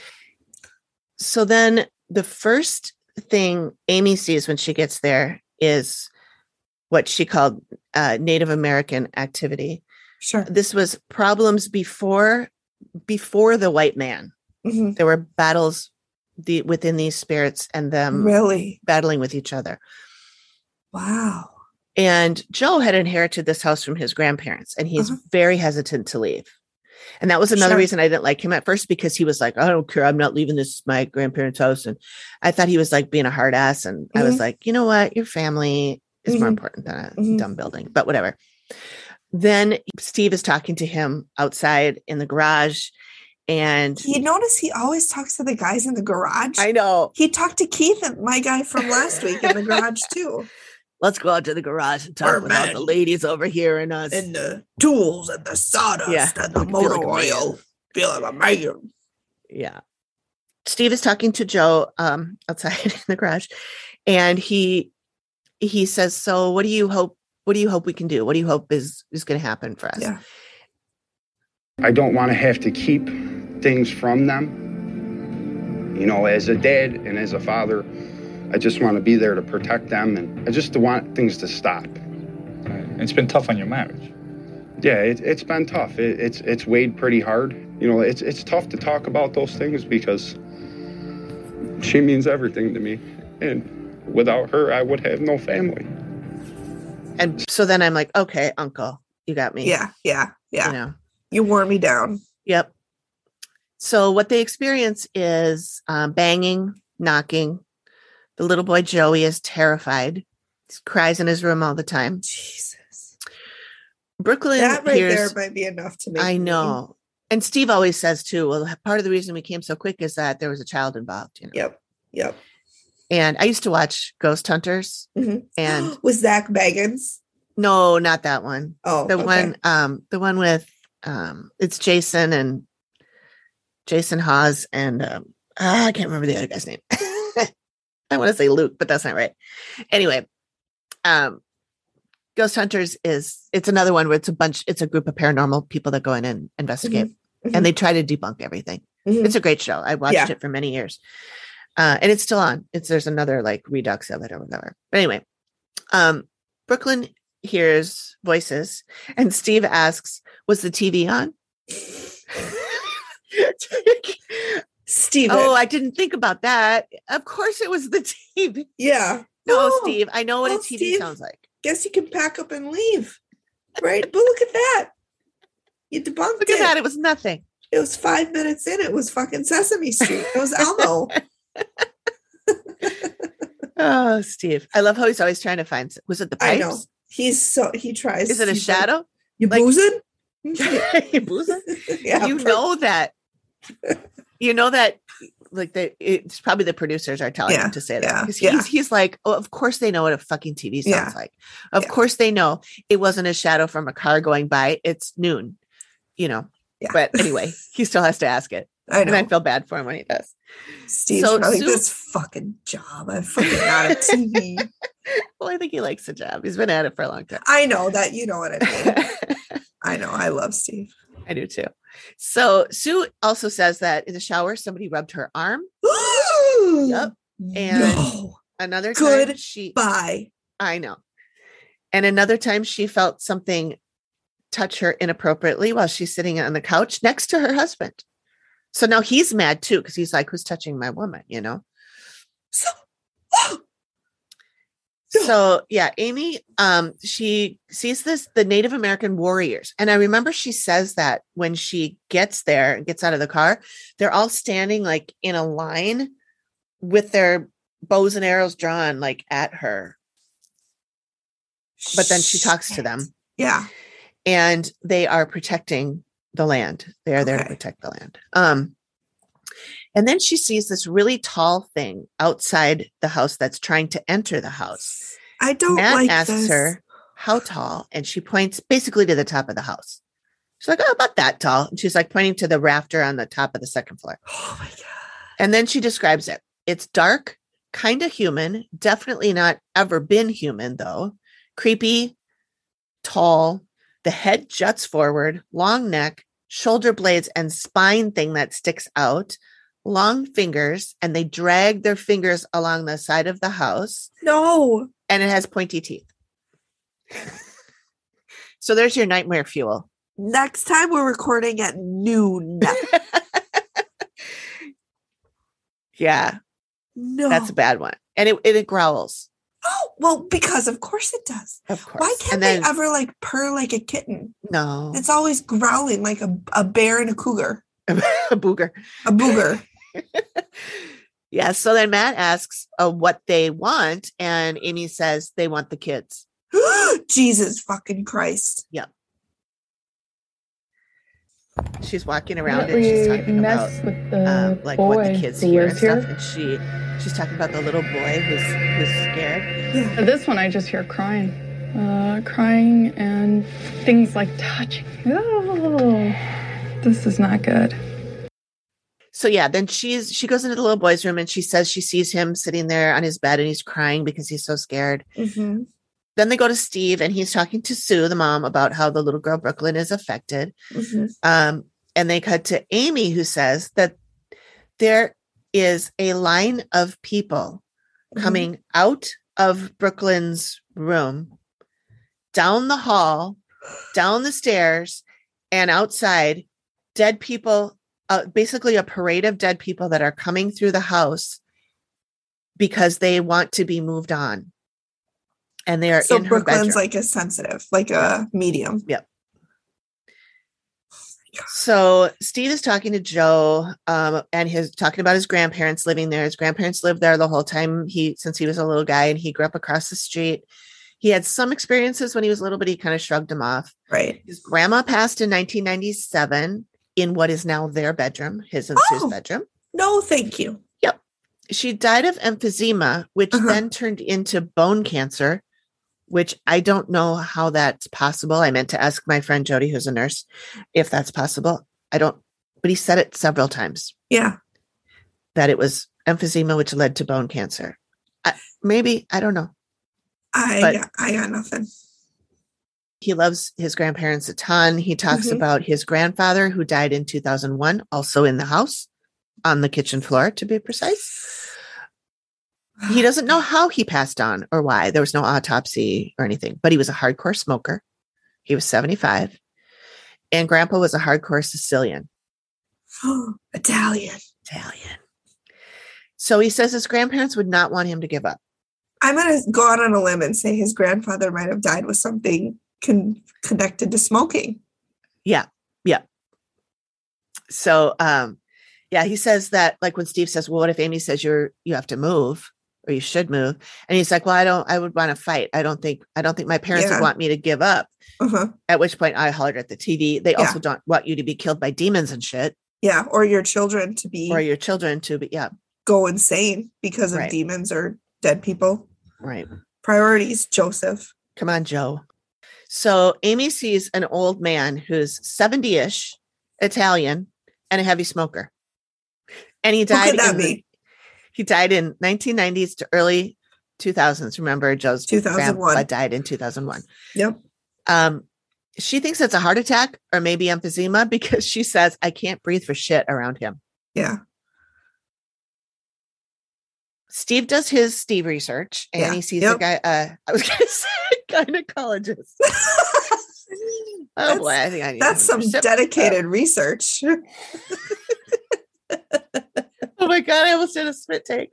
B: So then the first thing Amy sees when she gets there is what she called uh, Native American activity.
A: Sure.
B: This was problems before before the white man.
A: Mhm.
B: There were battles the, within these spirits and them
A: Really?
B: battling with each other.
A: Wow.
B: And Joe had inherited this house from his grandparents, and he's
A: Uh-huh.
B: very hesitant to leave. And that was another
A: Sure.
B: reason I didn't like him at first, because he was like, I don't care. I'm not leaving this my grandparents' house. And I thought he was like being a hard ass. And I was
A: Mhm.
B: like, you know what? Your family is more
A: Mhm.
B: important than a
A: Mhm.
B: dumb building, but whatever. Then Steve is talking to him outside in the garage. And
A: You notice he always talks to the guys in the garage.
B: I know.
A: He talked to Keith, and my guy from last week, in the garage too.
B: Let's go out to the garage and talk
A: We're
B: with all
A: men.
B: the ladies over here and us.
A: And the tools and the sawdust
B: Yeah.
A: and the
B: I feel
A: motor
B: like a
A: oil. Feel like a man.
B: Yeah. Steve is talking to Joe um, outside in the garage, and he he says, "So, what do you hope? What do you hope we can do? What do you hope is is going to happen for us?"
A: Yeah.
E: I don't want to have to keep things from them. You know, as a dad and as a father, I just want to be there to protect them, and I just want things to stop.
F: It's been tough on your marriage.
E: Yeah, it, it's been tough. It, it's it's weighed pretty hard. You know, it's it's tough to talk about those things because she means everything to me, and without her, I would have no family.
B: And so then I'm like, "Okay, Uncle, you got me."
A: Yeah. Yeah. Yeah.
B: You know.
A: You wore me down.
B: Yep. So what they experience is um, banging, knocking. The little boy Joey is terrified. He cries in his room all the time.
A: Jesus.
B: Brooklyn
A: That right
B: hears,
A: there might be enough to make
B: I
A: me-
B: know. And Steve always says too, well, part of the reason we came so quick is that there was a child involved. You know?
A: Yep. Yep.
B: And I used to watch Ghost Hunters,
A: Mhm.
B: and
A: with Zach Bagans.
B: no, not that one.
A: Oh,
B: The
A: okay.
B: one, um, the one with um, it's Jason and Jason Hawes and um, ah, I can't remember the other guy's name. I want to say Luke, but that's not right. Anyway, um, Ghost Hunters is it's another one where it's a bunch, it's a group of paranormal people that go in and investigate,
A: Mhm.
B: and they try to debunk everything.
A: Mhm.
B: It's a great show. I watched
A: Yeah.
B: it for many years, uh, and it's still on. It's there's another like redux of it or whatever. But anyway, um, Brooklyn hears voices, and Steve asks, "Was the T V on?"
A: Steven.
B: Oh, I didn't think about that. Of course, it was the T V.
A: yeah.
B: No,
A: Oh,
B: Steve, I know what
A: oh,
B: a T V
A: Steve.
B: sounds like.
A: Guess you can pack up and leave. Right? But look at that. You debunked
B: Look
A: it.
B: at that. It was nothing.
A: It was five minutes in. It was fucking Sesame Street. It was Elmo.
B: Oh, Steve. I love how he's always trying to find. Was it the
A: I
B: pipes?
A: know. He's so he tries.
B: Is it a
A: he's like,
B: shadow?
A: You
B: like,
A: boozing?
B: you boozing?
A: Yeah,
B: you
A: per-
B: know that. You know that. Like the it's probably the producers are telling
A: yeah,
B: him to say that
A: yeah,
B: because
A: yeah.
B: he's he's like, oh, of course they know what a fucking T V sounds
A: Yeah.
B: like. Of
A: Yeah.
B: course they know it wasn't a shadow from a car going by. It's noon, you know.
A: Yeah.
B: But anyway, he still has to ask it.
A: I know.
B: And I feel bad for him when he does.
A: Steve's
B: So
A: probably
B: Sue-
A: like, this fucking job. I'm fucking not a T V.
B: Well, I think he likes the job. He's been at it for a long time.
A: I know that. You know what I mean. I know. I love Steve.
B: I do too. So Sue also says that in the shower, somebody rubbed her arm. Yep. And
A: no.
B: another
A: Good
B: time she,
A: Bye.
B: I know. And another time she felt something touch her inappropriately while she's sitting on the couch next to her husband. So now he's mad too, because he's like, who's touching my woman, you know?
A: So, oh,
B: So yeah, Amy, um, she sees this, the Native American warriors. And I remember she says that when she gets there and gets out of the car, they're all standing like in a line with their bows and arrows drawn like at her. But then she talks to them
A: yeah.
B: and they are protecting the land. They are there to
A: Okay.
B: protect the land. Um, and then she sees this really tall thing outside the house that's trying to enter the house.
A: I don't
B: Matt
A: like
B: asks
A: this.
B: her how tall, and she points basically to the top of the house. She's like, oh, about that tall. And she's like pointing to the rafter on the top of the second floor.
A: Oh my God.
B: And then she describes it. It's dark, kind of human, definitely not ever been human, though. Creepy, tall. The head juts forward, long neck, shoulder blades, and spine thing that sticks out. Long fingers, and they drag their fingers along the side of the house.
A: No.
B: And it has pointy teeth. So there's your nightmare fuel.
A: Next time we're recording at noon.
B: Yeah,
A: No.
B: that's a bad one. And it, it, it growls,
A: Oh, well, because of course it does.
B: of course.
A: Why can't
B: and
A: they
B: then,
A: ever like purr like a kitten?
B: no,
A: It's always growling like a, a bear and a cougar.
B: a booger.
A: A booger.
B: Yeah. So then Matt asks uh, what they want. And Amy says they want the kids.
A: Jesus fucking Christ.
B: She's walking around
C: Let
B: and she's
C: me
B: talking about
C: mess with the
B: um, like
C: boy
B: what the kids
C: who
B: hear and
C: lives
B: stuff.
C: here.
B: And she she's talking about the little boy who's who's scared.
A: Yeah.
C: This one I just hear crying. Uh, crying and things like touching. Oh, this is not good.
B: So yeah, then she's she goes into the little boy's room and she says she sees him sitting there on his bed and he's crying because he's so scared.
A: Mm-hmm.
B: Then they go to Steve and he's talking to Sue, the mom, about how the little girl Brooklyn is affected.
A: Mm-hmm.
B: Um, and they cut to Amy, who says that there is a line of people
A: Mm-hmm.
B: coming out of Brooklyn's room, down the hall, down the stairs, and outside, dead people, uh, basically a parade of dead people that are coming through the house because they want to be moved on. And they are
A: So
B: in her
A: Brooklyn's
B: bedroom.
A: like a sensitive, like a medium.
B: So Steve is talking to Joe, um, and he's talking about his grandparents living there. His grandparents lived there the whole time he since he was a little guy, and he grew up across the street. He had some experiences when he was little, but he kind of shrugged them off.
A: Right.
B: His grandma passed in nineteen ninety-seven in what is now their bedroom, his and
A: Oh.
B: Sue's bedroom.
A: No, thank you.
B: She died of emphysema, which
A: Uh-huh.
B: then turned into bone cancer, which I don't know how that's possible. I meant to ask my friend Jody, who's a nurse, if that's possible. I don't, but he said it several times
A: Yeah.
B: that it was emphysema, which led to bone cancer. I, maybe, I don't know.
A: I
B: But-
A: got, I got nothing.
B: He loves his grandparents a ton. He talks
A: Mhm.
B: about his grandfather who died in two thousand one, also in the house on the kitchen floor, to be precise. He doesn't know how he passed on or why. There was no autopsy or anything, but he was a hardcore smoker. He was seventy-five. And Grandpa was a hardcore Sicilian.
A: Italian.
B: Italian. So he says his grandparents would not want him to give up.
A: I'm going to go out on a limb and say his grandfather might have died with something con- connected to smoking.
B: Yeah. Yeah. So, um, yeah, he says that, like when Steve says, well, what if Amy says you're, you have to move or you should move? And he's like, well, I don't, I would want to fight. I don't think, I don't think my parents
A: Yeah.
B: would want me to give up.
A: Uh-huh.
B: At which point I hollered at the T V. They
A: Yeah.
B: also don't want you to be killed by demons and shit,
A: Yeah. Or your children to be
B: or your children to be, yeah,
A: go insane because of
B: Right.
A: demons or dead people.
B: right.
A: Priorities, Joseph.
B: Come on, Joe. So Amy sees an old man who's seventy-ish, Italian, and a heavy smoker. And he
A: Who
B: died
A: could that
B: in the-
A: be?
B: he died in nineteen nineties to early two thousands. Remember, Joe's
A: two thousand one.
B: grandpa died in two thousand one.
A: Yep.
B: Um, she thinks it's a heart attack or maybe emphysema because she says, I can't breathe for shit around him.
A: Yeah.
B: Steve does his Steve research and
A: Yeah.
B: he sees
A: Yep.
B: a guy, uh, I was going to say gynecologist. Oh
A: That's-
B: boy, I think I need
A: That's some
B: another sip.
A: dedicated research.
B: Oh my God, I almost did a spit take.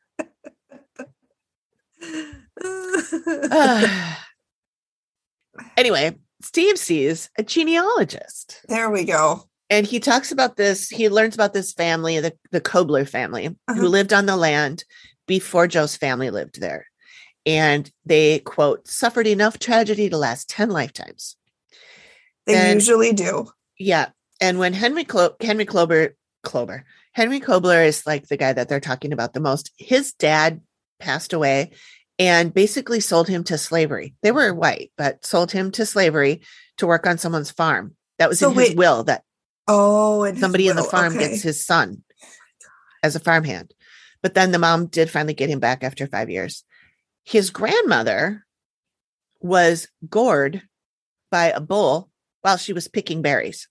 B: Anyway, Steve sees a genealogist
A: There we go.
B: and he talks about this. He learns about this family, the, the Kobler family,
A: Uh-huh.
B: who lived on the land before Joe's family lived there. And they, quote, suffered enough tragedy to last ten lifetimes.
A: They
B: And-
A: usually do.
B: Yeah. And when Henry Klo- Henry Klober, Klober, Henry Kobler is like the guy that they're talking about the most. His dad passed away and basically sold him to slavery. They were white, but sold him to slavery to work on someone's farm. That was
A: So
B: in his
A: wait.
B: will that
A: Oh, and his
B: somebody in the
A: will,
B: farm
A: okay.
B: gets his son as a farmhand. But then the mom did finally get him back after five years. His grandmother was gored by a bull while she was picking berries.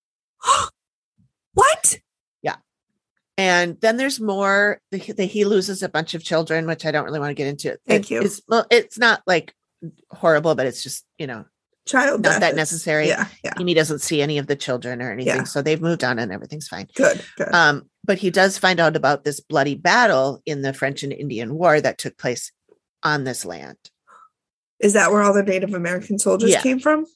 A: What?
B: And then there's more that he, that he loses a bunch of children, which I don't really want to get into.
A: Thank
B: It-
A: you.
B: It's, well, it's not like horrible, but it's just, you know,
A: Child
B: Not
A: death
B: that
A: is-
B: necessary.
A: Yeah, yeah.
B: Amy doesn't see any of the children or anything.
A: Yeah.
B: So they've moved on and everything's fine.
A: Good, good.
B: Um, but he does find out about this bloody battle in the French and Indian War that took place on this land.
A: Is that where all the Native American soldiers
B: Yeah.
A: came from?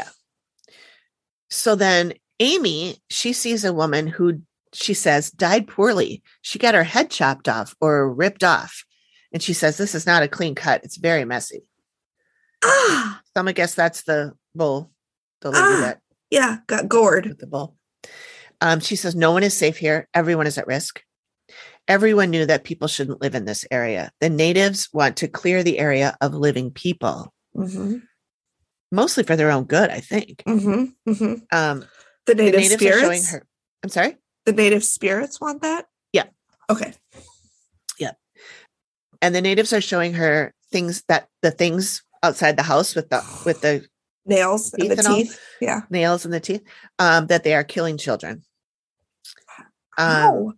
B: So then Amy, she sees a woman who she says died poorly. She got her head chopped off or ripped off. And she says, this is not a clean cut. It's very messy.
A: Ah,
B: So I'm gonna guess that's the bull, the lady
A: Ah.
B: that
A: yeah, got gored.
B: with the bull. Um, she says, no one is safe here. Everyone is at risk. Everyone knew that people shouldn't live in this area. The natives want to clear the area of living people,
A: Mm-hmm,
B: mostly for their own good, I think.
A: mm-hmm, mm-hmm.
B: Um,
A: The
B: the
A: native
B: natives are showing
A: spirits.
B: her. I'm sorry.
A: The native spirits want that.
B: Yeah.
A: Okay.
B: And the natives are showing her things that the things outside the house with the with the
A: Nails and
B: Teeth
A: the
B: and all?
A: teeth. Yeah.
B: nails and the teeth, um, that they are killing children. Um,
A: Oh.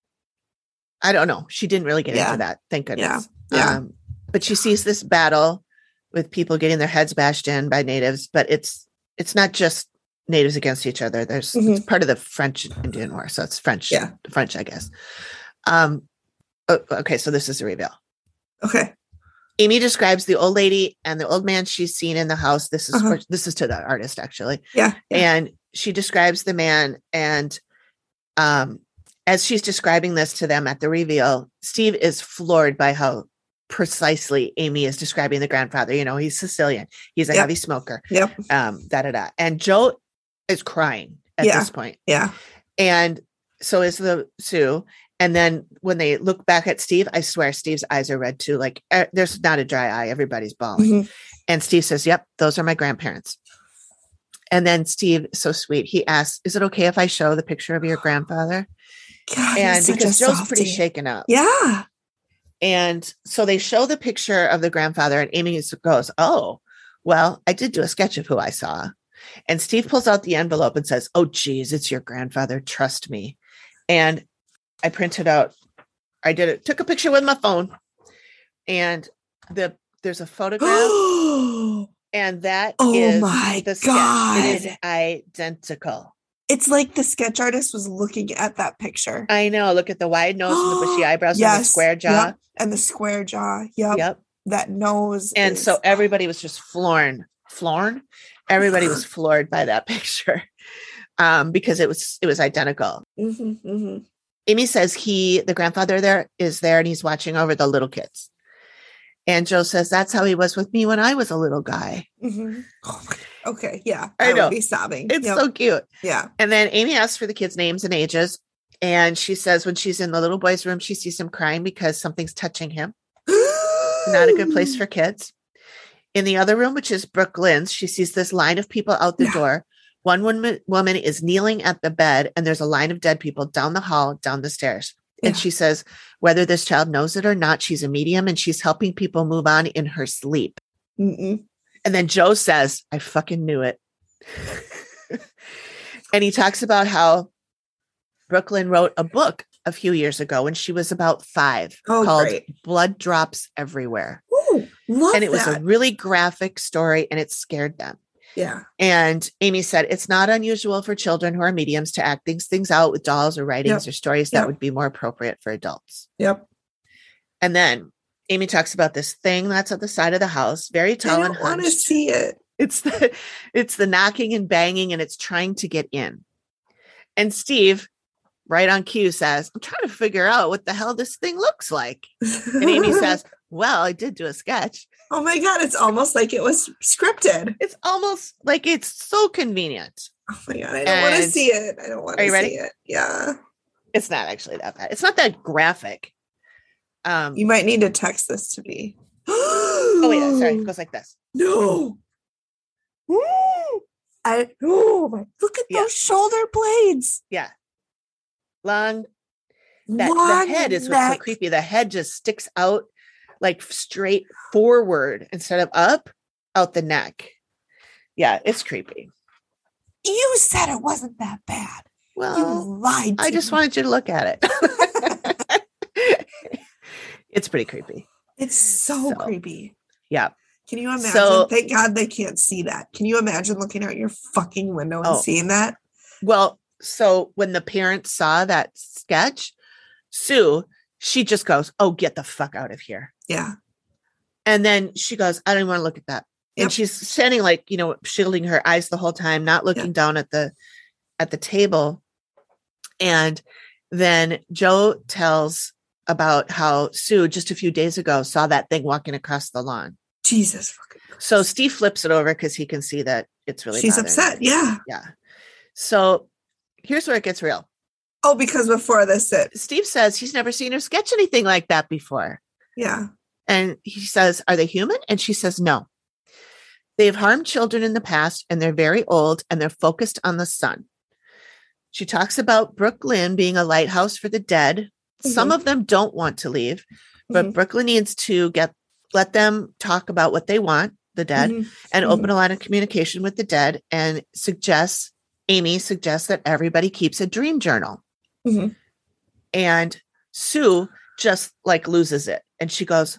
B: I don't know. She didn't really get
A: Yeah.
B: into that. Thank goodness.
A: Yeah. Yeah.
B: Um, but she sees this battle with people getting their heads bashed in by natives, but it's it's not just natives against each other. There's it's part of the French Indian War, so it's French.
A: Yeah.
B: French, I guess. Um. o- Okay, so this is a reveal.
A: Okay.
B: Amy describes the old lady and the old man she's seen in the house. This is
A: Uh-huh.
B: for, this is to the artist actually.
A: Yeah. yeah.
B: And she describes the man, and um as she's describing this to them at the reveal, Steve is floored by how precisely Amy is describing the grandfather. You know, he's Sicilian, he's a
A: Yep.
B: heavy smoker,
A: Yep.
B: um da da da. And Joe is crying at
A: Yeah.
B: this point,
A: Yeah.
B: and so is the Sue. And then when they look back at Steve, I swear Steve's eyes are red too. Like eh, there's not a dry eye, everybody's bawling.
A: Mhm.
B: And Steve says, yep, those are my grandparents. And then Steve, so sweet, he asks, is it okay if I show the picture of your grandfather?
A: God, he's
B: And
A: such
B: because
A: a
B: Joe's pretty
A: softie.
B: shaken up.
A: Yeah.
B: And so they show the picture of the grandfather, and Amy goes, oh, well, I did do a sketch of who I saw. And Steve pulls out the envelope and says, oh, geez, it's your grandfather. Trust me. And I printed out, I did it, took a picture with my phone, and the there's a photograph.
A: Oh,
B: And that
A: Oh
B: is
A: my
B: the sketch. It is
A: God.
B: identical.
A: it's like the sketch artist was looking at that picture.
B: I know. Look at the wide nose and the bushy eyebrows and the
A: Yes,
B: square jaw.
A: yep, and the square jaw. Yep.
B: Yep.
A: That nose.
B: And
A: is-
B: so everybody was just floored. Floored. Everybody was floored by that picture, um, because it was it was identical.
A: Mhm, mhm.
B: Amy says he, the grandfather there, is there, and he's watching over the little kids. And Joe says that's how he was with me when I was a little guy.
A: Mhm. Oh my- Okay. Yeah.
B: I
A: I,
B: know.
A: would be sobbing.
B: It's
A: Yep.
B: so cute.
A: Yeah.
B: And then Amy asks for the kids' names and ages. And she says when she's in the little boy's room, she sees him crying because something's touching him. Not a good place for kids. In the other room, which is Brooklyn's, she sees this line of people out the
A: Yeah.
B: door. One woman, woman is kneeling at the bed, and there's a line of dead people down the hall, down the stairs.
A: Yeah.
B: And she says, whether this child knows it or not, she's a medium and she's helping people move on in her sleep.
A: Mm-mm.
B: And then Joe says, I fucking knew it. And he talks about how Brooklyn wrote a book a few years ago when she was about five
A: Oh,
B: called
A: great.
B: Blood Drops Everywhere.
A: Ooh, love
B: And it was
A: that.
B: a really graphic story and it scared them.
A: Yeah.
B: And Amy said, it's not unusual for children who are mediums to act these things out with dolls or writings
A: Yep.
B: or stories that
A: Yep.
B: would be more appropriate for adults.
A: Yep.
B: And then Amy talks about this thing that's at the side of the house, very
A: I
B: tall and
A: don't want to
B: hunched.
A: see it.
B: It's the it's the knocking and banging and it's trying to get in. And Steve, right on cue, says, I'm trying to figure out what the hell this thing looks like. And Amy says, well, I did do a sketch.
A: oh my God, it's almost like it was scripted.
B: It's almost like it's so convenient.
A: Oh my God, I don't want to
B: And-
A: see it. I don't want
B: Are
A: to
B: you
A: see
B: ready?
A: it. Yeah.
B: It's not actually that bad. It's not that graphic. Um,
A: You might need to text this to me.
B: oh, yeah, sorry. It goes like this.
A: No. I, oh my, look at
B: Yeah.
A: those shoulder blades.
B: Yeah. Long. That,
A: Long
B: the head is what's so
A: neck.
B: creepy. The head just sticks out like straight forward instead of up out the neck. Yeah, it's creepy.
A: You said it wasn't that bad.
B: Well,
A: You lied to
B: I just
A: me.
B: wanted you to look at it. It's pretty creepy.
A: It's so,
B: So,
A: creepy.
B: Yeah.
A: Can you imagine?
B: So-
A: Thank God they can't see that. Can you imagine looking out your fucking window and
B: Oh.
A: seeing that?
B: Well, so when the parents saw that sketch, Sue, she just goes, oh, get the fuck out of here.
A: Yeah.
B: And then she goes, I don't even want to look at that.
A: Yep.
B: And she's standing like, you know, shielding her eyes the whole time, not looking
A: Yep.
B: down at the at the table. And then Joe tells about how Sue just a few days ago saw that thing walking across the lawn.
A: Jesus fucking Christ.
B: So Steve flips it over because he can see that it's really
A: She's
B: bothering
A: upset.
B: him.
A: Yeah.
B: Yeah. So here's where it gets real.
A: Oh, because before this, it,
B: Steve says he's never seen her sketch anything like that before.
A: yeah.
B: And he says, are they human? And she says, no. They've harmed children in the past and they're very old and they're focused on the sun. She talks about Brooklyn being a lighthouse for the dead. Some
A: Mhm.
B: of them don't want to leave, but
A: Mhm.
B: Brooklyn needs to get let them talk about what they want, the dead,
A: Mhm.
B: and
A: Mhm.
B: open a line of communication with the dead, and suggests, Amy suggests that everybody keeps a dream journal.
A: Mhm.
B: And Sue just like loses it. And she goes,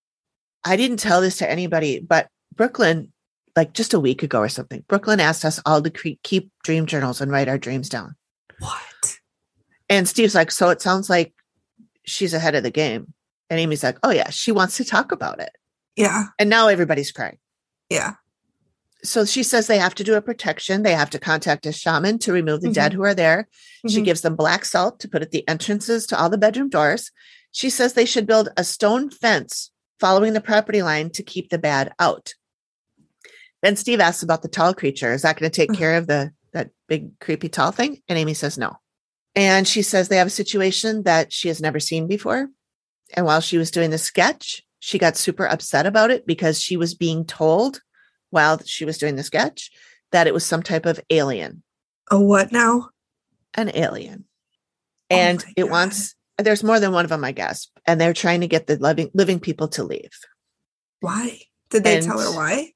B: I didn't tell this to anybody, but Brooklyn, like just a week ago or something, Brooklyn asked us all to cre- keep dream journals and write our dreams down.
A: What?
B: And Steve's like, so it sounds like she's ahead of the game. And Amy's like, oh yeah, she wants to talk about it.
A: Yeah.
B: And now everybody's crying.
A: Yeah.
B: So she says they have to do a protection. They have to contact a shaman to remove the
A: Mhm.
B: dead who are there. She
A: Mhm.
B: gives them black salt to put at the entrances to all the bedroom doors. She says they should build a stone fence following the property line to keep the bad out. Then Steve asks about the tall creature. Is that going to take
A: Mhm.
B: care of the that big creepy tall thing? And Amy says no. And she says they have a situation that she has never seen before. And while she was doing the sketch, she got super upset about it because she was being told while she was doing the sketch that it was some type of alien,
A: A what now?
B: an alien.
A: Oh
B: And
A: my
B: it
A: God.
B: wants, there's more than one of them, I guess. And they're trying to get the living, living people to leave.
A: Why? Did they
B: And-
A: tell her why?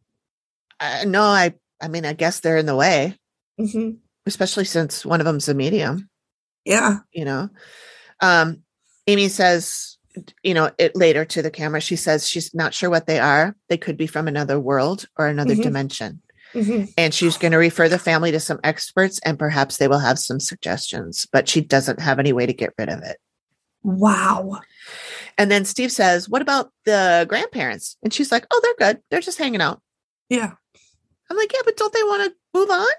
B: Uh, no, I, I mean, I guess they're in the way,
A: hmm
B: especially since one of them's a medium,
A: Yeah.
B: you know. Um, Amy says, you know, it later to the camera, she says she's not sure what they are. They could be from another world or another
A: Mhm.
B: dimension.
A: hmm
B: And she's going to refer the family to some experts and perhaps they will have some suggestions, but she doesn't have any way to get rid of it.
A: Wow.
B: And then Steve says, what about the grandparents? And she's like, oh, they're good. They're just hanging out.
A: Yeah.
B: I'm like, yeah, but don't they want to move on?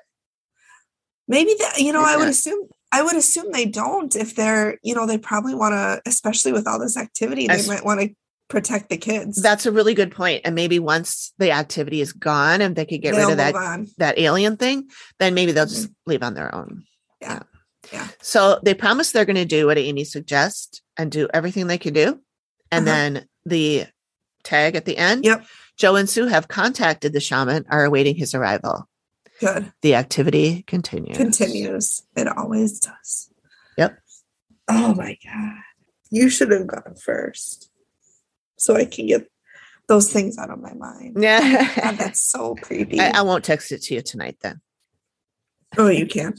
A: Maybe that, you know, I would
B: Yeah.
A: assume, I would assume they don't if they're, you know, they probably want to, especially with all this activity, they
B: As-
A: might want to protect the kids.
B: That's a really good point. And maybe once the activity is gone and they could get
A: They'll
B: rid of that,
A: move on.
B: that alien thing, then maybe they'll
A: Mhm.
B: just leave on their own.
A: Yeah. Yeah.
B: So they promise they're going to do what Amy suggests and do everything they can do. And
A: Uh-huh.
B: then the tag at the end,
A: Yep.
B: Joe and Sue have contacted the shaman, are awaiting his arrival.
A: Good.
B: The activity continues.
A: Continues. It always does.
B: Yep.
A: Oh my God. You should have gone first so I can get those things out of my mind. God,
B: Yeah.
A: that's so creepy.
B: I, I won't text it to you tonight then.
A: Oh, you can.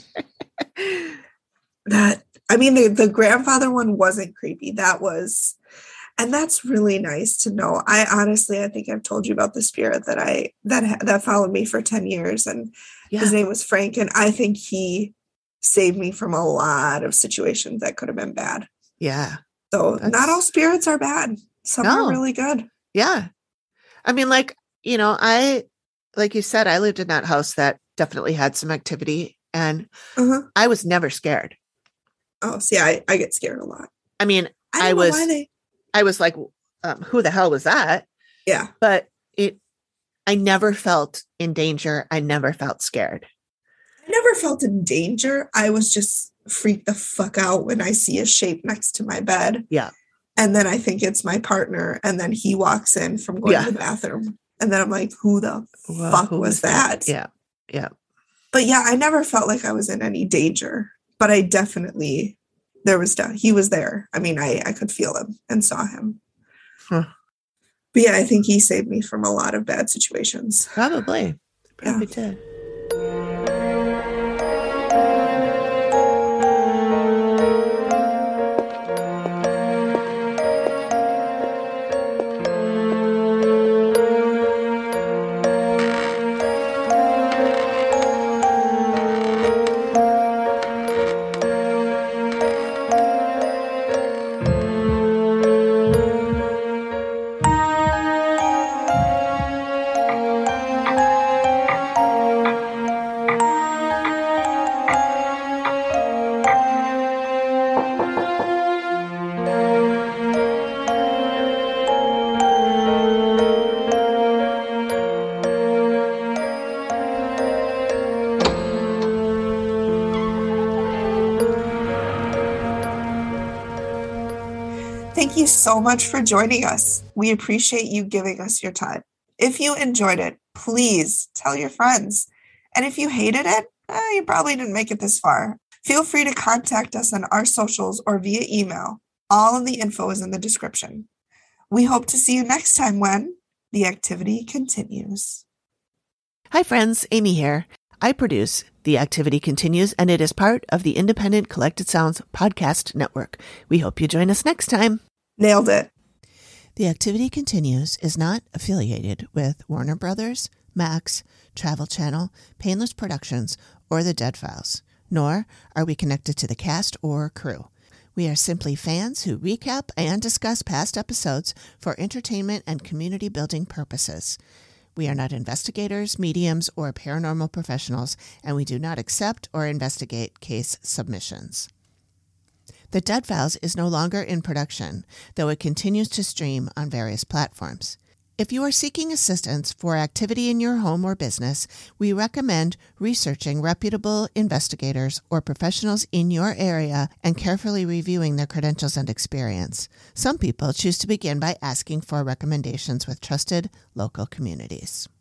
A: That, I mean, the, the grandfather one wasn't creepy. That was, and that's really nice to know. I honestly, I think I've told you about the spirit that I, that, that followed me for ten years, and
B: Yeah.
A: his name was Frank. And I think he saved me from a lot of situations that could have been bad.
B: Yeah.
A: So
B: That's-
A: not all spirits are bad. Some
B: No.
A: are really good.
B: Yeah. I mean, like, you know, I, like you said, I lived in that house that definitely had some activity and
A: Uh-huh.
B: I was never scared.
A: Oh, see, I, I get scared a lot.
B: I mean,
A: I don't
B: I
A: know
B: was,
A: why they,
B: I was like, um, who the hell was that?
A: yeah.
B: But it, I never felt in danger. I never felt scared.
A: I never felt in danger. I was just freaked the fuck out when I see a shape next to my bed.
B: Yeah.
A: And then I think it's my partner. And then he walks in from going
B: Yeah.
A: to the bathroom. And then I'm like, who the
B: Well,
A: fuck
B: who
A: was that?
B: Yeah. Yeah.
A: But yeah, I never felt like I was in any danger. But I definitely, there was, he was there. I mean, I, I could feel him and saw him.
B: Huh.
A: But yeah, I think he saved me from a lot of bad situations.
B: Probably. Probably did.
A: Thank you so much for joining us. We appreciate you giving us your time. If you enjoyed it, please tell your friends. And if you hated it, eh, you probably didn't make it this far. Feel free to contact us on our socials or via email. All of the info is in the description. We hope to see you next time when the activity continues.
B: Hi, friends. Amy here. I produce The Activity Continues, and it is part of the Independent Collected Sounds podcast network. We hope you join us next time.
A: Nailed it.
D: The Activity Continues is not affiliated with Warner Brothers, Max, Travel Channel, Painless Productions, or The Dead Files, nor are we connected to the cast or crew. We are simply fans who recap and discuss past episodes for entertainment and community building purposes. We are not investigators, mediums, or paranormal professionals, and we do not accept or investigate case submissions. The Dead Files is no longer in production, though it continues to stream on various platforms. If you are seeking assistance for activity in your home or business, we recommend researching reputable investigators or professionals in your area and carefully reviewing their credentials and experience. Some people choose to begin by asking for recommendations with trusted local communities.